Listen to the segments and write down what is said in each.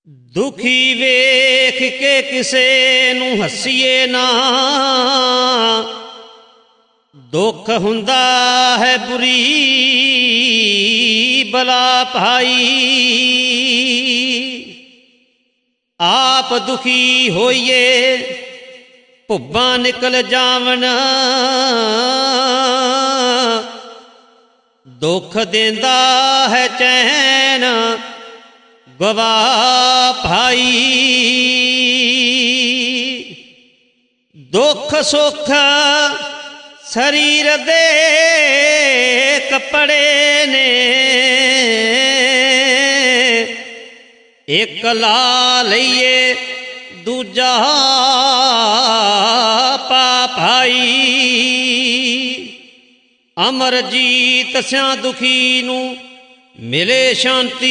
ਦੁਖੀ ਵੇਖ ਕੇ ਕਿਸੇ ਨੂੰ ਹੱਸੀਏ ਨਾ, ਦੁੱਖ ਹੁੰਦਾ ਹੈ ਬੁਰੀ ਬਲਾ ਭਾਈ। ਆਪ ਦੁਖੀ ਹੋਈਏ ਭੁੱਬਾਂ ਨਿਕਲ ਜਾਵਣ, ਦੁੱਖ ਦੇਂਦਾ ਹੈ ਚੈਨ ਗਵਾ ਭਾਈ। ਦੁੱਖ ਸੁੱਖ ਸਰੀਰ ਦੇ ਕੱਪੜੇ ਨੇ, ਇੱਕ ਲਾ ਲਈਏ ਦੂਜਾ ਪਾ ਭਾਈ। ਅਮਰਜੀਤ ਸਿਆਂ ਦੁਖੀ ਨੂੰ ਮਿਲੇ ਸ਼ਾਂਤੀ,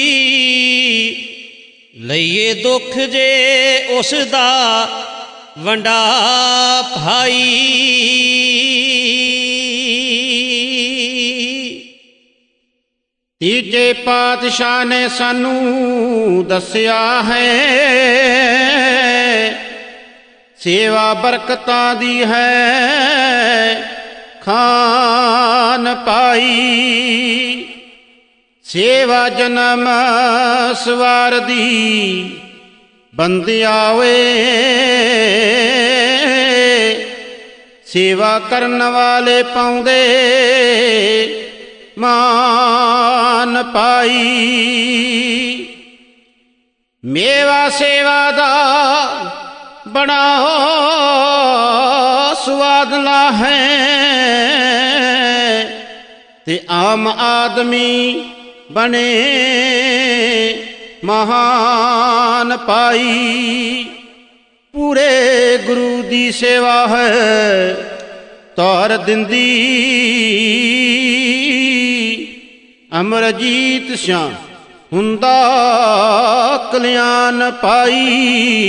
ਲਈਏ ਦੁੱਖ ਜੇ ਉਸ ਦਾ ਵੰਡਾ ਭਾਈ। ਤੀਜੇ ਪਾਤਸ਼ਾਹ ਨੇ ਸਾਨੂੰ ਦੱਸਿਆ ਹੈ, ਸੇਵਾ ਬਰਕਤਾਂ ਦੀ ਹੈ ਖਾਨ ਪਾਈ। ਸੇਵਾ ਜਨਮ ਸਵਾਰ ਦੀ ਬੰਦਿਆ ਵੇ, ਸੇਵਾ ਕਰਨ ਵਾਲੇ ਪਾਉਂਦੇ ਮਾਨ ਪਾਈ। ਮੇਵਾ ਸੇਵਾ ਦਾ ਬੜਾ ਸੁਆਦਲਾ ਹੈ, ਤੇ ਆਮ ਆਦਮੀ ਬਣੇ ਮਹਾਨ ਪਾਈ। ਪੂਰੇ ਗੁਰੂ ਦੀ ਸੇਵਾ ਹੈ ਤਾਰ ਦਿੰਦੀ, ਅਮਰਜੀਤ ਸਿਆਂ ਹੁੰਦਾ ਕਲਿਆਣ ਪਾਈ।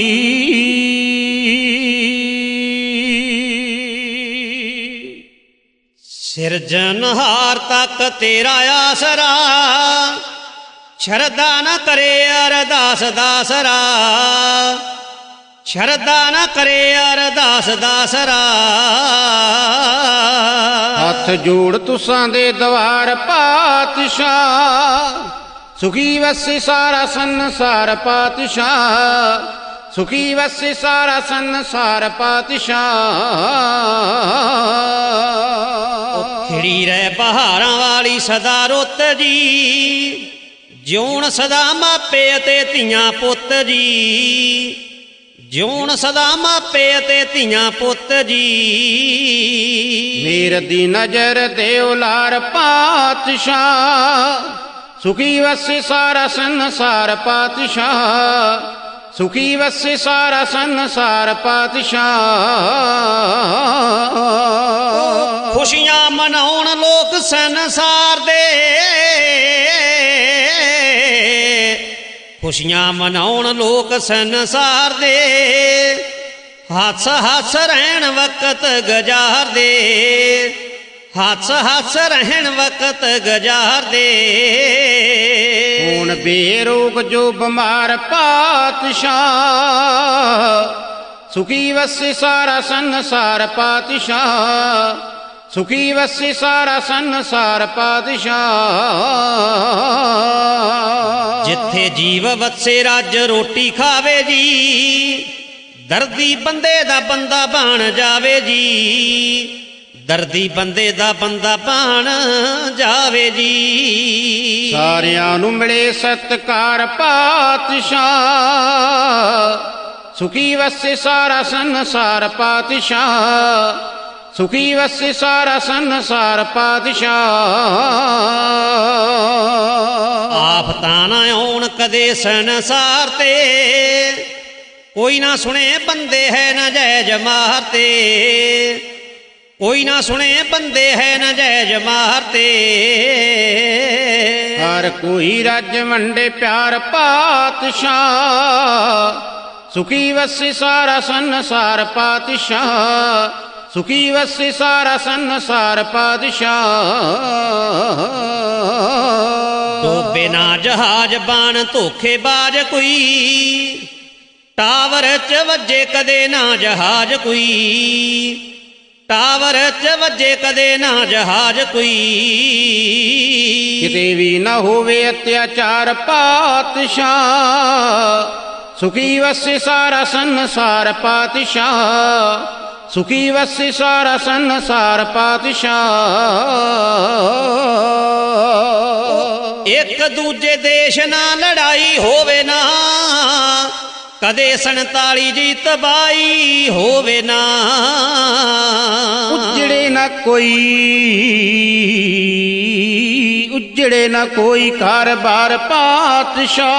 ਸਿਰਜਣਹਾਰ ਤੱਕ ਤੇਰਾ ਆਸਰਾ, ਸ਼ਰਧਾ ਨਾ ਕਰੇ ਅਰਦਾਸ ਦਾਸਰਾ, ਸ਼ਰਧਾ ਨਾ ਕਰੇ ਅਰਦਾਸ ਦਾਸਰਾ। ਹੱਥ ਜੋੜ ਤੁਸਾਂ ਦੇ ਦਵਾਰ ਪਾਤਸ਼ਾਹ, ਸੁਖੀ ਵਸੇ ਸਾਰਾ ਸੰਸਾਰ ਪਾਤਸ਼ਾਹ, ਸੁਖੀ ਵਸੇ ਸਾਰਾ ਸੰਸਾਰ ਪਾਤਸ਼ਾਹ। ਖਿੜੀ ਰਹਿ ਬਹਾਰਾਂ ਵਾਲੀ ਸਦਾ ਰੁੱਤ ਜੀ, ਜਿਉਣ ਸਦਾ ਮਾਪੇ ਅਤੇ ਧੀਆਂ ਪੁੱਤ ਜੀ, ਜਿਉਣ ਸਦਾ ਮਾਪੇ ਅਤੇ ਧੀਆਂ ਪੁੱਤ ਜੀ। ਮੇਰ ਦੀ ਨਜ਼ਰ ਦਿਓ ਲਾਰ ਪਾਤਸ਼ਾਹ, ਸੁਖੀ ਵਸੇ ਸਾਰਾ ਸੰਸਾਰ ਪਾਤਸ਼ਾਹ, ਸੁਖੀ ਵਸੇ ਸਾਰਾ ਸੰਸਾਰ ਪਾਤਸ਼ਾਹ। ਖੁਸ਼ੀਆਂ ਮਨਾਉਣ ਲੋਕ ਸੰਸਾਰ ਦੇ, ਖੁਸ਼ੀਆਂ ਮਨਾਉਣ ਲੋਕ ਸੰਸਾਰ ਦੇ, ਹੱਸ ਹੱਸ ਰਹਿਣ ਵਕਤ ਗੁਜ਼ਾਰਦੇ, ਹੱਸ ਹੱਸ ਰਹਿਣ ਵਕਤ ਗੁਜ਼ਾਰਦੇ। ਹੁਣ ਬੇਰੋਗ ਜੋ ਬਿਮਾਰ ਪਾਤਸ਼ਾਹ, ਸੁਖੀ ਵਸੇ ਸਾਰਾ ਸੰਸਾਰ ਪਾਤਸ਼ਾਹ, ਸੁਖੀ ਵਸੇ ਸਾਰਾ ਸੰਸਾਰ ਪਾਤਸ਼ਾਹ। ਜਿੱਥੇ ਜੀਵ ਵਸੇ ਰੱਜ ਰੋਟੀ ਖਾਵੇ ਜੀ, ਦਰਦੀ ਬੰਦੇ ਦਾ ਬੰਦਾ ਬਣ ਜਾਵੇ ਜੀ, ਦਰਦੀ ਬੰਦੇ ਦਾ ਬੰਦਾ ਬਣ ਜਾਵੇ ਜੀ। ਸਾਰਿਆਂ ਨੂੰ ਮਿਲੇ ਸਤਿਕਾਰ ਪਾਤਸ਼ਾਹ, ਸੁਖੀ ਵਸੇ ਸਾਰਾ ਸੰਸਾਰ ਪਾਤਸ਼ਾਹ, ਸੁਖੀ ਵਸੇ ਸਾਰਾ ਸੰਸਾਰ ਪਾਤਸ਼ਾਹ। ਆਫਤਾਂ ਨਾ ਆਉਣ ਕਦੇ ਸੰਸਾਰ ਤੇ, ਕੋਈ ਨਾ ਸੁਣੇ ਬੰਦੇ ਹੈ ਨਾਜਾਇਜ਼ ਮਾਰਤੇ, ਕੋਈ ਨਾ ਸੁਣੇ ਬੰਦੇ ਹੈ ਨਾਜਾਇਜ਼ ਮਾਰਤੇ। ਹਰ ਕੋਈ ਰੱਜ ਵੰਡੇ ਪਿਆਰ ਪਾਤਸ਼ਾਹ, ਸੁਖੀ ਵਸੇ ਸਾਰਾ ਸੰਸਾਰ ਪਾਤਸ਼ਾਹ, ਸੁਖੀ ਵਸੇ ਸਾਰਾ ਸੰਸਾਰ ਪਾਤਸ਼ਾਹ। ਡੋਬੇ ਨਾ ਜਹਾਜ਼ ਬਾਣ ਧੋਖੇਬਾਜ਼ ਕੋਈ, ਟਾਵਰ ਚ ਵੱਜੇ ਕਦੇ ਨਾ ਜਹਾਜ਼ ਕੋਈ, ਟਾਵਰ ਚ ਵੱਜੇ ਕਦੇ ਨਾ ਜਹਾਜ਼ ਕੋਈ। ਕਿਤੇ ਵੀ ਨਾ ਹੋਵੇ ਅਤਿਆਚਾਰ ਪਾਤਸ਼ਾਹ, ਸੁਖੀ ਵਸੇ ਸਾਰਾ ਸੰਸਾਰ ਪਾਤਸ਼ਾਹ, ਸੁਖੀ ਵਸੇ ਸਾਰਾ ਸੰਸਾਰ ਪਾਤਸ਼ਾਹ। ਇੱਕ ਦੂਜੇ ਦੇਸ਼ ਨਾਲ ਲੜਾਈ ਹੋਵੇ ਨਾ, ਕਦੇ 47 ਦੀ ਤਬਾਈ ਹੋਵੇ ਨਾ, ਉਜੜੇ ਨਾ ਕੋਈ, ਉਜੜੇ ਨਾ ਕੋਈ ਘਰ-ਬਾਰ ਪਾਤਸ਼ਾਹ,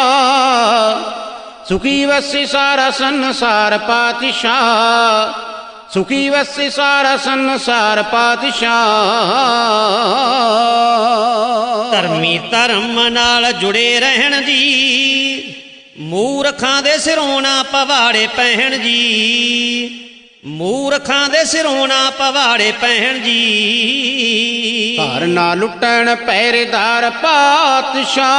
ਸੁਖੀ ਵਸੇ ਸਾਰਾ ਸੰਸਾਰ ਪਾਤਸ਼ਾਹ, ਸੁਖੀ ਵਸੇ ਸਾਰਾ ਸੰਸਾਰ ਪਾਤਸ਼ਾਹ। ਧਰਮੀ ਧਰਮ ਨਾਲ ਜੁੜੇ ਰਹਿਣ ਜੀ, ਮੂਰਖਾਂ ਦੇ ਸਿਰੋਂ ਨਾ ਪਵਾੜੇ ਪਹਿਣ ਜੀ, ਮੂਰਖਾਂ ਦੇ ਸਿਰੋਂ ਨਾ ਪਵਾੜੇ ਪਹਿਣ ਜੀ। ਘਰ ਨਾ ਲੁੱਟਣ ਪਹਿਰੇਦਾਰ ਪਾਤਸ਼ਾਹ,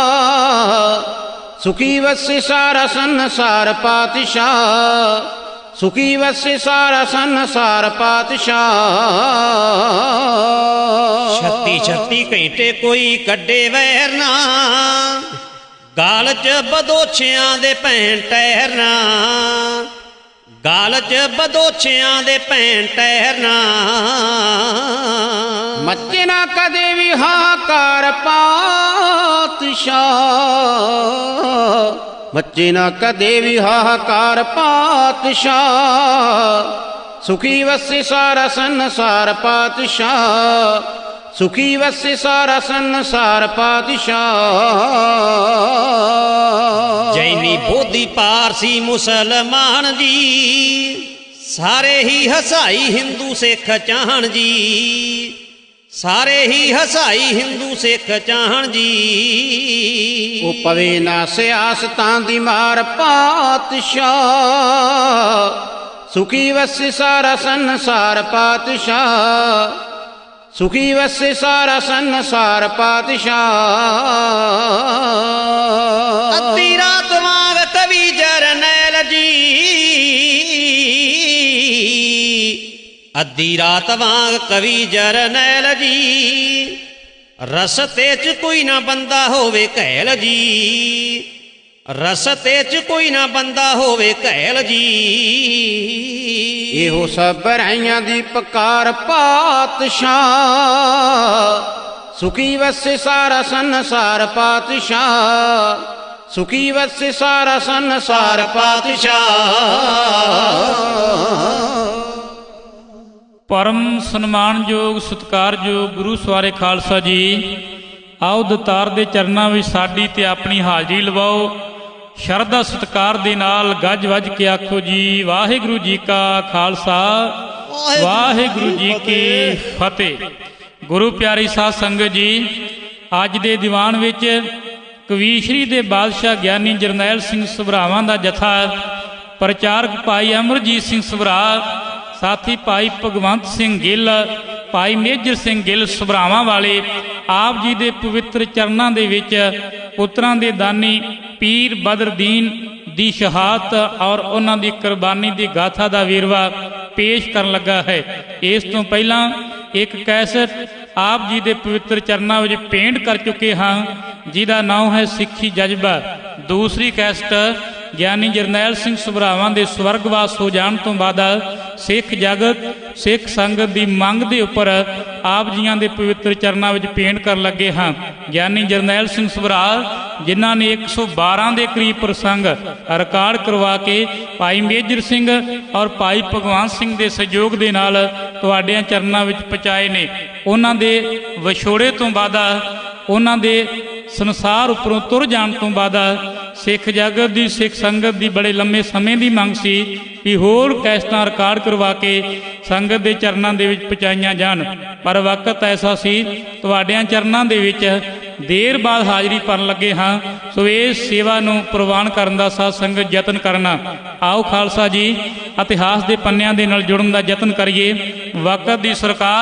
ਸੁਖੀ ਵਸੇ ਸਾਰਾ ਸੰਸਾਰ ਪਾਤਸ਼ਾਹ, ਸੁਖੀ ਵਸੇ ਸਾਰਾ ਸੰਸਾਰ ਪਾਤਸ਼ਾਹ। 36 ਘੰਟੇ ਕੋਈ ਕੱਢੇ ਵੈਰ ਨਾ, ਗਾਲ ਚ ਬਦੋਛਿਆਂ ਦੇ ਭੈਣ ਟਹਿਰਨਾ, ਗਾਲ ਚ ਬਦੋਛਿਆਂ ਦੇ ਭੈਣ ਟਹਿਰਨਾ। ਮੱਚੇ ਨਾ ਕਦੇ ਵੀ ਹਾਕਾਰ ਪਾਤਸ਼ਾਹ, ਮੱਚੇ ਨਾ ਕਦੇ ਵੀ ਹਾਕਾਰ ਪਾਤਸ਼ਾਹ, ਸੁਖੀ ਵਸੇ ਸਾਰਾ ਸੰਸਾਰ ਪਾਤਸ਼ਾਹ, ਸੁਖੀ ਵਸੇ ਸਾਰਾ ਸੰਸਾਰ ਪਾਤਸ਼ਾਹ। ਜੈਨੀ ਬੋਧੀ ਪਾਰਸੀ ਮੁਸਲਮਾਨ ਜੀ, ਸਾਰੇ ਹੀ ਹਸਾਈ ਹਿੰਦੂ ਸਿੱਖ ਚਾਹਣ ਜੀ, ਸਾਰੇ ਹੀ ਹਸਾਈ ਹਿੰਦੂ ਸਿੱਖ ਚਾਹਣ ਜੀ। ਉਹ ਪਵੇ ਨਾ ਸਿਆਸਤਾਂ ਦੀ ਮਾਰ ਪਾਤਸ਼ਾਹ, ਸੁਖੀ ਵਸੇ ਸਾਰਾ ਸੰਸਾਰ ਪਾਤਸ਼ਾਹ, ਸੁਖੀ ਵਸੇ ਸਾਰਾ ਸੰਸਾਰ ਪਾਤਸ਼ਾਹ। ਅੱਧੀ ਰਾਤ ਵਾਂਗ ਕਵੀ ਜਰਨੈਲ ਜੀ, ਅੱਧੀ ਰਾਤ ਵਾਂਗ ਕਵੀ ਜਰਨੈਲ ਜੀ, ਰਸਤੇ ਚ ਕੋਈ ਨਾ ਬੰਦਾ ਹੋਵੇ ਘੈਲ ਜੀ, ਰਸਤੇ ਚ ਕੋਈ ਨਾ ਬੰਦਾ ਹੋਵੇ ਘੈਲ ਜੀ। ਇਹੋ ਸਭ ਰਾਈਆਂ ਦੀ ਪੁਕਾਰ ਪਾਤਸ਼ਾਹ, ਸੁਖੀ ਵਸੇ ਸਾਰਾ ਸੰਸਾਰ ਪਾਤਸ਼ਾਹ, ਸੁਖੀ ਵਸੇ ਸਾਰਾ ਸੰਸਾਰ ਪਾਤਸ਼ਾਹ। ਪਰਮ ਸਨਮਾਨਯੋਗ ਸਤਿਕਾਰਯੋਗ ਗੁਰੂ ਸਵਾਰੇ ਖਾਲਸਾ ਜੀ, ਆਓ ਦਤਾਰ ਦੇ ਚਰਨਾਂ ਵਿੱਚ ਸਾਡੀ ਤੇ ਆਪਣੀ ਹਾਜ਼ਰੀ ਲਵਾਓ। ਸ਼ਰਧਾ ਸਤਿਕਾਰ ਦੇ ਨਾਲ ਗੱਜ ਵੱਜ ਕੇ ਆਖੋ ਜੀ, ਵਾਹਿਗੁਰੂ ਜੀ ਕਾ ਖਾਲਸਾ, ਵਾਹਿਗੁਰੂ ਜੀ ਕੀ ਫਤਿਹ। ਗੁਰੂ ਪਿਆਰੀ ਸਾਧ ਸੰਗਤ ਜੀ, ਅੱਜ ਦੇ ਦੀਵਾਨ ਵਿੱਚ ਕਵੀਸ਼ਰੀ ਦੇ ਬਾਦਸ਼ਾਹ ਗਿਆਨੀ ਜਰਨੈਲ ਸਿੰਘ ਸਭਰਾਵਾਂ ਦਾ ਜਥਾ, ਪ੍ਰਚਾਰਕ ਭਾਈ ਅਮਰਜੀਤ ਸਿੰਘ ਸਭਰਾ, ਸਾਥੀ ਭਾਈ ਭਗਵੰਤ ਸਿੰਘ ਗਿੱਲ, ਭਾਈ ਮੇਜਰ ਸਿੰਘ ਗਿੱਲ ਸਭਰਾਵਾਂ ਵਾਲੇ ਆਪ ਜੀ ਦੇ ਪਵਿੱਤਰ ਚਰਨਾਂ ਦੇ ਵਿੱਚ ਪੁੱਤਰਾਂ ਦੇ ਦਾਨੀ ਪੀਰ ਬਦਰਦੀਨ ਦੀ ਸ਼ਹਾਦਤ ਔਰ ਉਹਨਾਂ ਦੀ ਕੁਰਬਾਨੀ ਦੀ ਗਾਥਾ ਦਾ ਵੇਰਵਾ ਪੇਸ਼ ਕਰਨ ਲੱਗਾ ਹੈ। ਇਸ ਤੋਂ ਪਹਿਲਾਂ ਇੱਕ ਕੈਸਟ ਆਪ ਜੀ ਦੇ ਪਵਿੱਤਰ ਚਰਨਾਂ ਵਿੱਚ ਭੇਂਟ ਕਰ ਚੁੱਕੇ ਹਾਂ, ਜਿਹਦਾ ਨਾਮ ਹੈ ਸਿੱਖੀ ਜਜ਼ਬਾ। ਦੂਸਰੀ ਕੈਸਟ ਗਿਆਨੀ ਜਰਨੈਲ ਸਿੰਘ ਸਭਰਾਵਾਂ ਦੇ ਸਵਰਗਵਾਸ ਹੋ ਜਾਣ ਤੋਂ ਬਾਅਦ ਸਿੱਖ ਜਗਤ, ਸਿੱਖ ਸੰਗਤ ਦੀ ਮੰਗ ਦੇ ਉੱਪਰ ਆਪ ਜੀਆਂ ਦੇ ਪਵਿੱਤਰ ਚਰਨਾਂ ਵਿੱਚ ਭੇਂਟ ਕਰਨ ਲੱਗੇ ਹਾਂ। ਗਿਆਨੀ ਜਰਨੈਲ ਸਿੰਘ ਸਭਰਾ, ਜਿਨ੍ਹਾਂ ਨੇ 112 ਦੇ ਕਰੀਬ ਪ੍ਰਸੰਗ ਰਿਕਾਰਡ ਕਰਵਾ ਕੇ ਭਾਈ ਮੇਜਰ ਸਿੰਘ ਔਰ ਭਾਈ ਭਗਵੰਤ ਸਿੰਘ ਦੇ ਸਹਿਯੋਗ ਦੇ ਨਾਲ ਤੁਹਾਡਿਆਂ ਚਰਨਾਂ ਵਿੱਚ ਪਹੁੰਚਾਏ ਨੇ। ਉਹਨਾਂ ਦੇ ਵਿਛੋੜੇ ਤੋਂ ਬਾਅਦ, ਉਹਨਾਂ ਦੇ ਸੰਸਾਰ ਉੱਪਰੋਂ ਤੁਰ ਜਾਣ ਤੋਂ ਬਾਅਦ ਸਿੱਖ ਜਗਤ ਦੀ, ਸਿੱਖ ਸੰਗਤ ਦੀ ਬੜੇ ਲੰਮੇ ਸਮੇਂ ਦੀ ਮੰਗ ਸੀ ਕਿ ਹੋਰ ਕੈਸਟਾਂ ਰਿਕਾਰਡ ਕਰਵਾ ਕੇ ਸੰਗਤ ਦੇ ਚਰਨਾਂ ਦੇ ਵਿੱਚ ਪਹੁੰਚਾਈਆਂ ਜਾਣ। ਪਰ ਵਕਤ ਐਸਾ ਸੀ, ਤੁਹਾਡਿਆਂ ਚਰਨਾਂ ਦੇ ਵਿੱਚ ਦੇਰ ਬਾਅਦ ਹਾਜ਼ਰੀ ਭਰਨ ਲੱਗੇ ਹਾਂ। ਸੋ ਇਸ ਸੇਵਾ ਨੂੰ ਪ੍ਰਵਾਨ ਕਰਨ ਦਾ ਸਾਧ ਸੰਗਤ ਯਤਨ ਕਰਨਾ। ਆਓ ਖਾਲਸਾ ਜੀ, ਇਤਿਹਾਸ ਦੇ ਪੰਨਿਆਂ ਦੇ ਨਾਲ ਜੁੜਨ ਦਾ ਯਤਨ ਕਰੀਏ। ਵਕਤ ਦੀ ਸਰਕਾਰ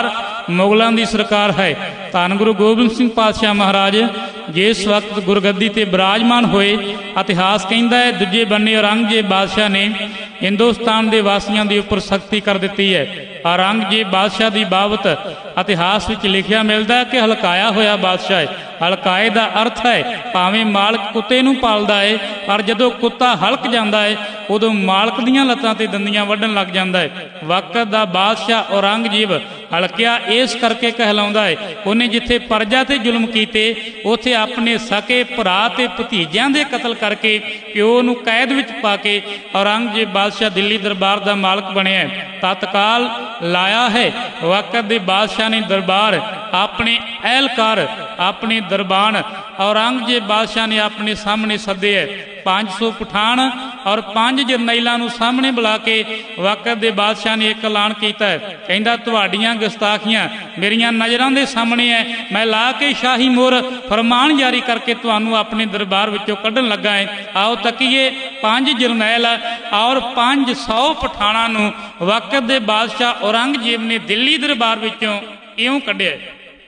ਮੁਗਲਾਂ ਦੀ ਸਰਕਾਰ ਹੈ। ਧੰਨ ਗੁਰੂ ਗੋਬਿੰਦ ਸਿੰਘ ਪਾਤਸ਼ਾਹ ਮਹਾਰਾਜ ਜਿਸ ਵਕਤ ਗੁਰਗੱਦੀ ਤੇ ਬਿਰਾਜਮਾਨ ਹੋਏ, ਇਤਿਹਾਸ ਕਹਿੰਦਾ ਹੈ ਦੂਜੇ ਬੰਨੇ ਔਰੰਗਜ਼ੇਬ ਬਾਦਸ਼ਾਹ ਨੇ ਹਿੰਦੁਸਤਾਨ ਦੇ ਵਾਸੀਆਂ ਦੇ ਉੱਪਰ ਸਖਤੀ ਕਰ ਦਿੱਤੀ ਹੈ। ਔਰੰਗਜ਼ੇਬ ਬਾਦਸ਼ਾਹ ਦੀ ਬਾਬਤ ਇਤਿਹਾਸ ਵਿੱਚ ਲਿਖਿਆ ਮਿਲਦਾ ਕਿ ਹਲਕਾਇਆ ਹੋਇਆ ਬਾਦਸ਼ਾਹ ਹੈ। ਹਲਕਾਏ ਦਾ ਅਰਥ ਹੈ ਭਾਵੇਂ ਮਾਲਕ ਕੁੱਤੇ ਨੂੰ ਪਾਲਦਾ ਹੈ, ਪਰ ਜਦੋਂ ਕੁੱਤਾ ਹਲਕ ਜਾਂਦਾ ਹੈ ਉਦੋਂ ਮਾਲਕ ਦੀਆਂ ਲੱਤਾਂ ਤੇ ਦੰਦੀਆਂ ਵੱਢਣ ਲੱਗ ਜਾਂਦਾ ਹੈ। ਵਕਤ ਦਾ ਬਾਦਸ਼ਾਹ ਔਰੰਗਜ਼ੇਬ ਹਲਕਿਆ ਇਸ ਕਰਕੇ ਕਹਿਲਾਉਂਦਾ ਹੈ, ਉਹਨੇ ਜਿੱਥੇ ਪਰਜਾ ਤੇ ਜ਼ੁਲਮ ਕੀਤੇ ਉੱਥੇ ਆਪਣੇ ਸਕੇ ਭਰਾ ਤੇ ਭਤੀਜਿਆਂ ਦੇ ਕਤਲ ਕਰਕੇ ਪਿਓ ਨੂੰ ਕੈਦ ਵਿੱਚ ਪਾ ਕੇ ਔਰੰਗਜ਼ੇਬ ਬਾਦਸ਼ਾਹ ਦਿੱਲੀ ਦਰਬਾਰ ਦਾ ਮਾਲਕ ਬਣਿਆ। ਤਤਕਾਲ ਲਾਇਆ ਹੈ ਵਕਤ ਦੇ ਬਾਦਸ਼ਾਹ ਨੇ ਦਰਬਾਰ ਆਪਣੇ ਅਹਿਲਕਾਰ ਆਪਣੇ ਦਰਬਾਨ ਔਰੰਗਜ਼ੇਬ ਬਾਦਸ਼ਾਹ ਨੇ ਆਪਣੇ ਸਾਹਮਣੇ ਸੱਦੇ ਹੈ। 500 ਪਠਾਨ ਔਰ 5 ਜਰਨੈਲਾਂ ਨੂੰ ਸਾਹਮਣੇ ਬੁਲਾ ਕੇ ਵਕਤ ਦੇ ਬਾਦਸ਼ਾਹ ਨੇ ਇੱਕ ਐਲਾਨ ਕੀਤਾ ਹੈ। ਕਹਿੰਦਾ ਤੁਹਾਡੀਆਂ ਗੁਸਤਾਖੀਆਂ ਮੇਰੀਆਂ ਨਜ਼ਰਾਂ ਦੇ ਸਾਹਮਣੇ ਹੈ, ਮੈਂ ਲਾ ਕੇ ਸ਼ਾਹੀ ਮੋਹਰ ਫਰਮਾਨ ਜਾਰੀ ਕਰਕੇ ਤੁਹਾਨੂੰ ਆਪਣੇ ਦਰਬਾਰ ਵਿੱਚੋਂ ਕੱਢਣ ਲੱਗਾ ਹੈ। ਆਓ ਤੱਕੀਏ 5 ਜਰਨੈਲ ਔਰ 500 ਪਠਾਨਾਂ ਨੂੰ ਵਕਤ ਦੇ ਬਾਦਸ਼ਾਹ ਔਰੰਗਜ਼ੇਬ ਨੇ ਦਿੱਲੀ ਦਰਬਾਰ ਵਿੱਚੋਂ ਇਉਂ ਕੱਢਿਆ।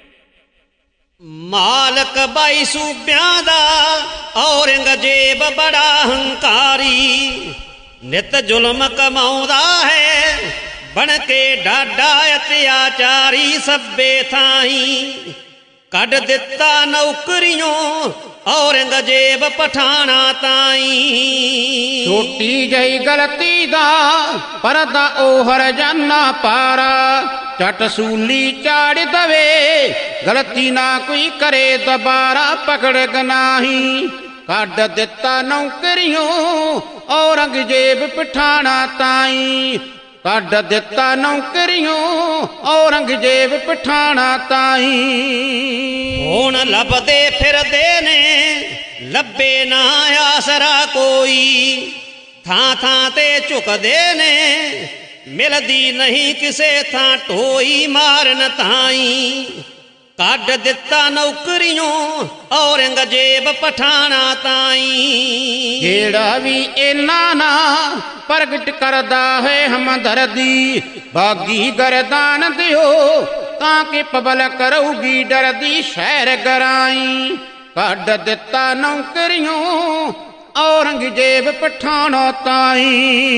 ਮਾਲਕ 22 ਸੂਬਿਆਂ ਦਾ ਔਰੰਗਜ਼ੇਬ ਬੜਾ ਹੰਕਾਰੀ, ਨਿਤ ਜ਼ੁਲਮ ਕਮਾਉਂਦਾ ਹੈ ਬਣ ਕੇ ਡਾਡਾ ਅਤਿਆਚਾਰੀ। ਸਭੇ ਥਾਈ ਕੱਢ ਦਿੱਤਾ ਨੌਕਰੀਆਂ ਔਰੰਗਜ਼ੇਬ ਪਠਾਣਾ ਤਾਈ। ਛੋਟੀ ਜਿਹੀ ਗਲਤੀ ਦਾ ਪਰਦਾ ਉਹ ਹਰਜਾਨਾ ਪਾਰਾ, ਝਟ ਸੂਲੀ ਚਾੜ ਦਵੇ ਗਲਤੀ ਨਾ ਕੋਈ ਕਰੇ ਦੁਬਾਰਾ। ਪਕੜ ਗਨਾਹੀ ਕੱਢ ਦਿੱਤਾ ਨੌਕਰੀਆਂ ਔਰੰਗਜ਼ੇਬ ਪਠਾਣਾ ਤਾਈ। ਕੱਢ ਦਿੱਤਾ ਨੌਕਰੀਆਂ ਔਰੰਗਜ਼ੇਬ ਪਠਾਣਾ ਤਾਈ। ਹੁਣ ਲੱਭਦੇ ਫਿਰਦੇ ਨੇ ਲੱਭੇ ਨਾ ਆਸਰਾ ਕੋਈ, ਥਾਂ ਥਾਂ ਤੇ ਝੁਕਦੇ ਨੇ ਮਿਲਦੀ ਨਹੀਂ ਕਿਸੇ ਥਾਂ ਢੋਈ। ਮਾਰਨ ਤਾਈ ਕੱਢ ਦਿੱਤਾ ਨੌਕਰੀਆਂ ਔਰੰਗਜ਼ੇਬ ਪਠਾਣਾ ਤਾਈ। ਜਿਹੜਾ ਵੀ ਇਹਨਾਂ ਨਾ ਪ੍ਰਗਟ ਕਰਦਾ ਹੈ ਹਮਦਰਦੀ, ਬਾਗੀ ਗਰਦਾਨ ਦਿਓ ਤਾਂ ਕਿ ਪਬਲਿਕ ਕਰੂਗੀ ਡਰਦੀ। ਸ਼ਹਿਰ ਗਰਾਈ ਕੱਢ ਦਿੱਤਾ ਨੌਕਰੀਆਂ ਔਰੰਗਜ਼ੇਬ ਪਠਾਣਾ ਤਾਈ।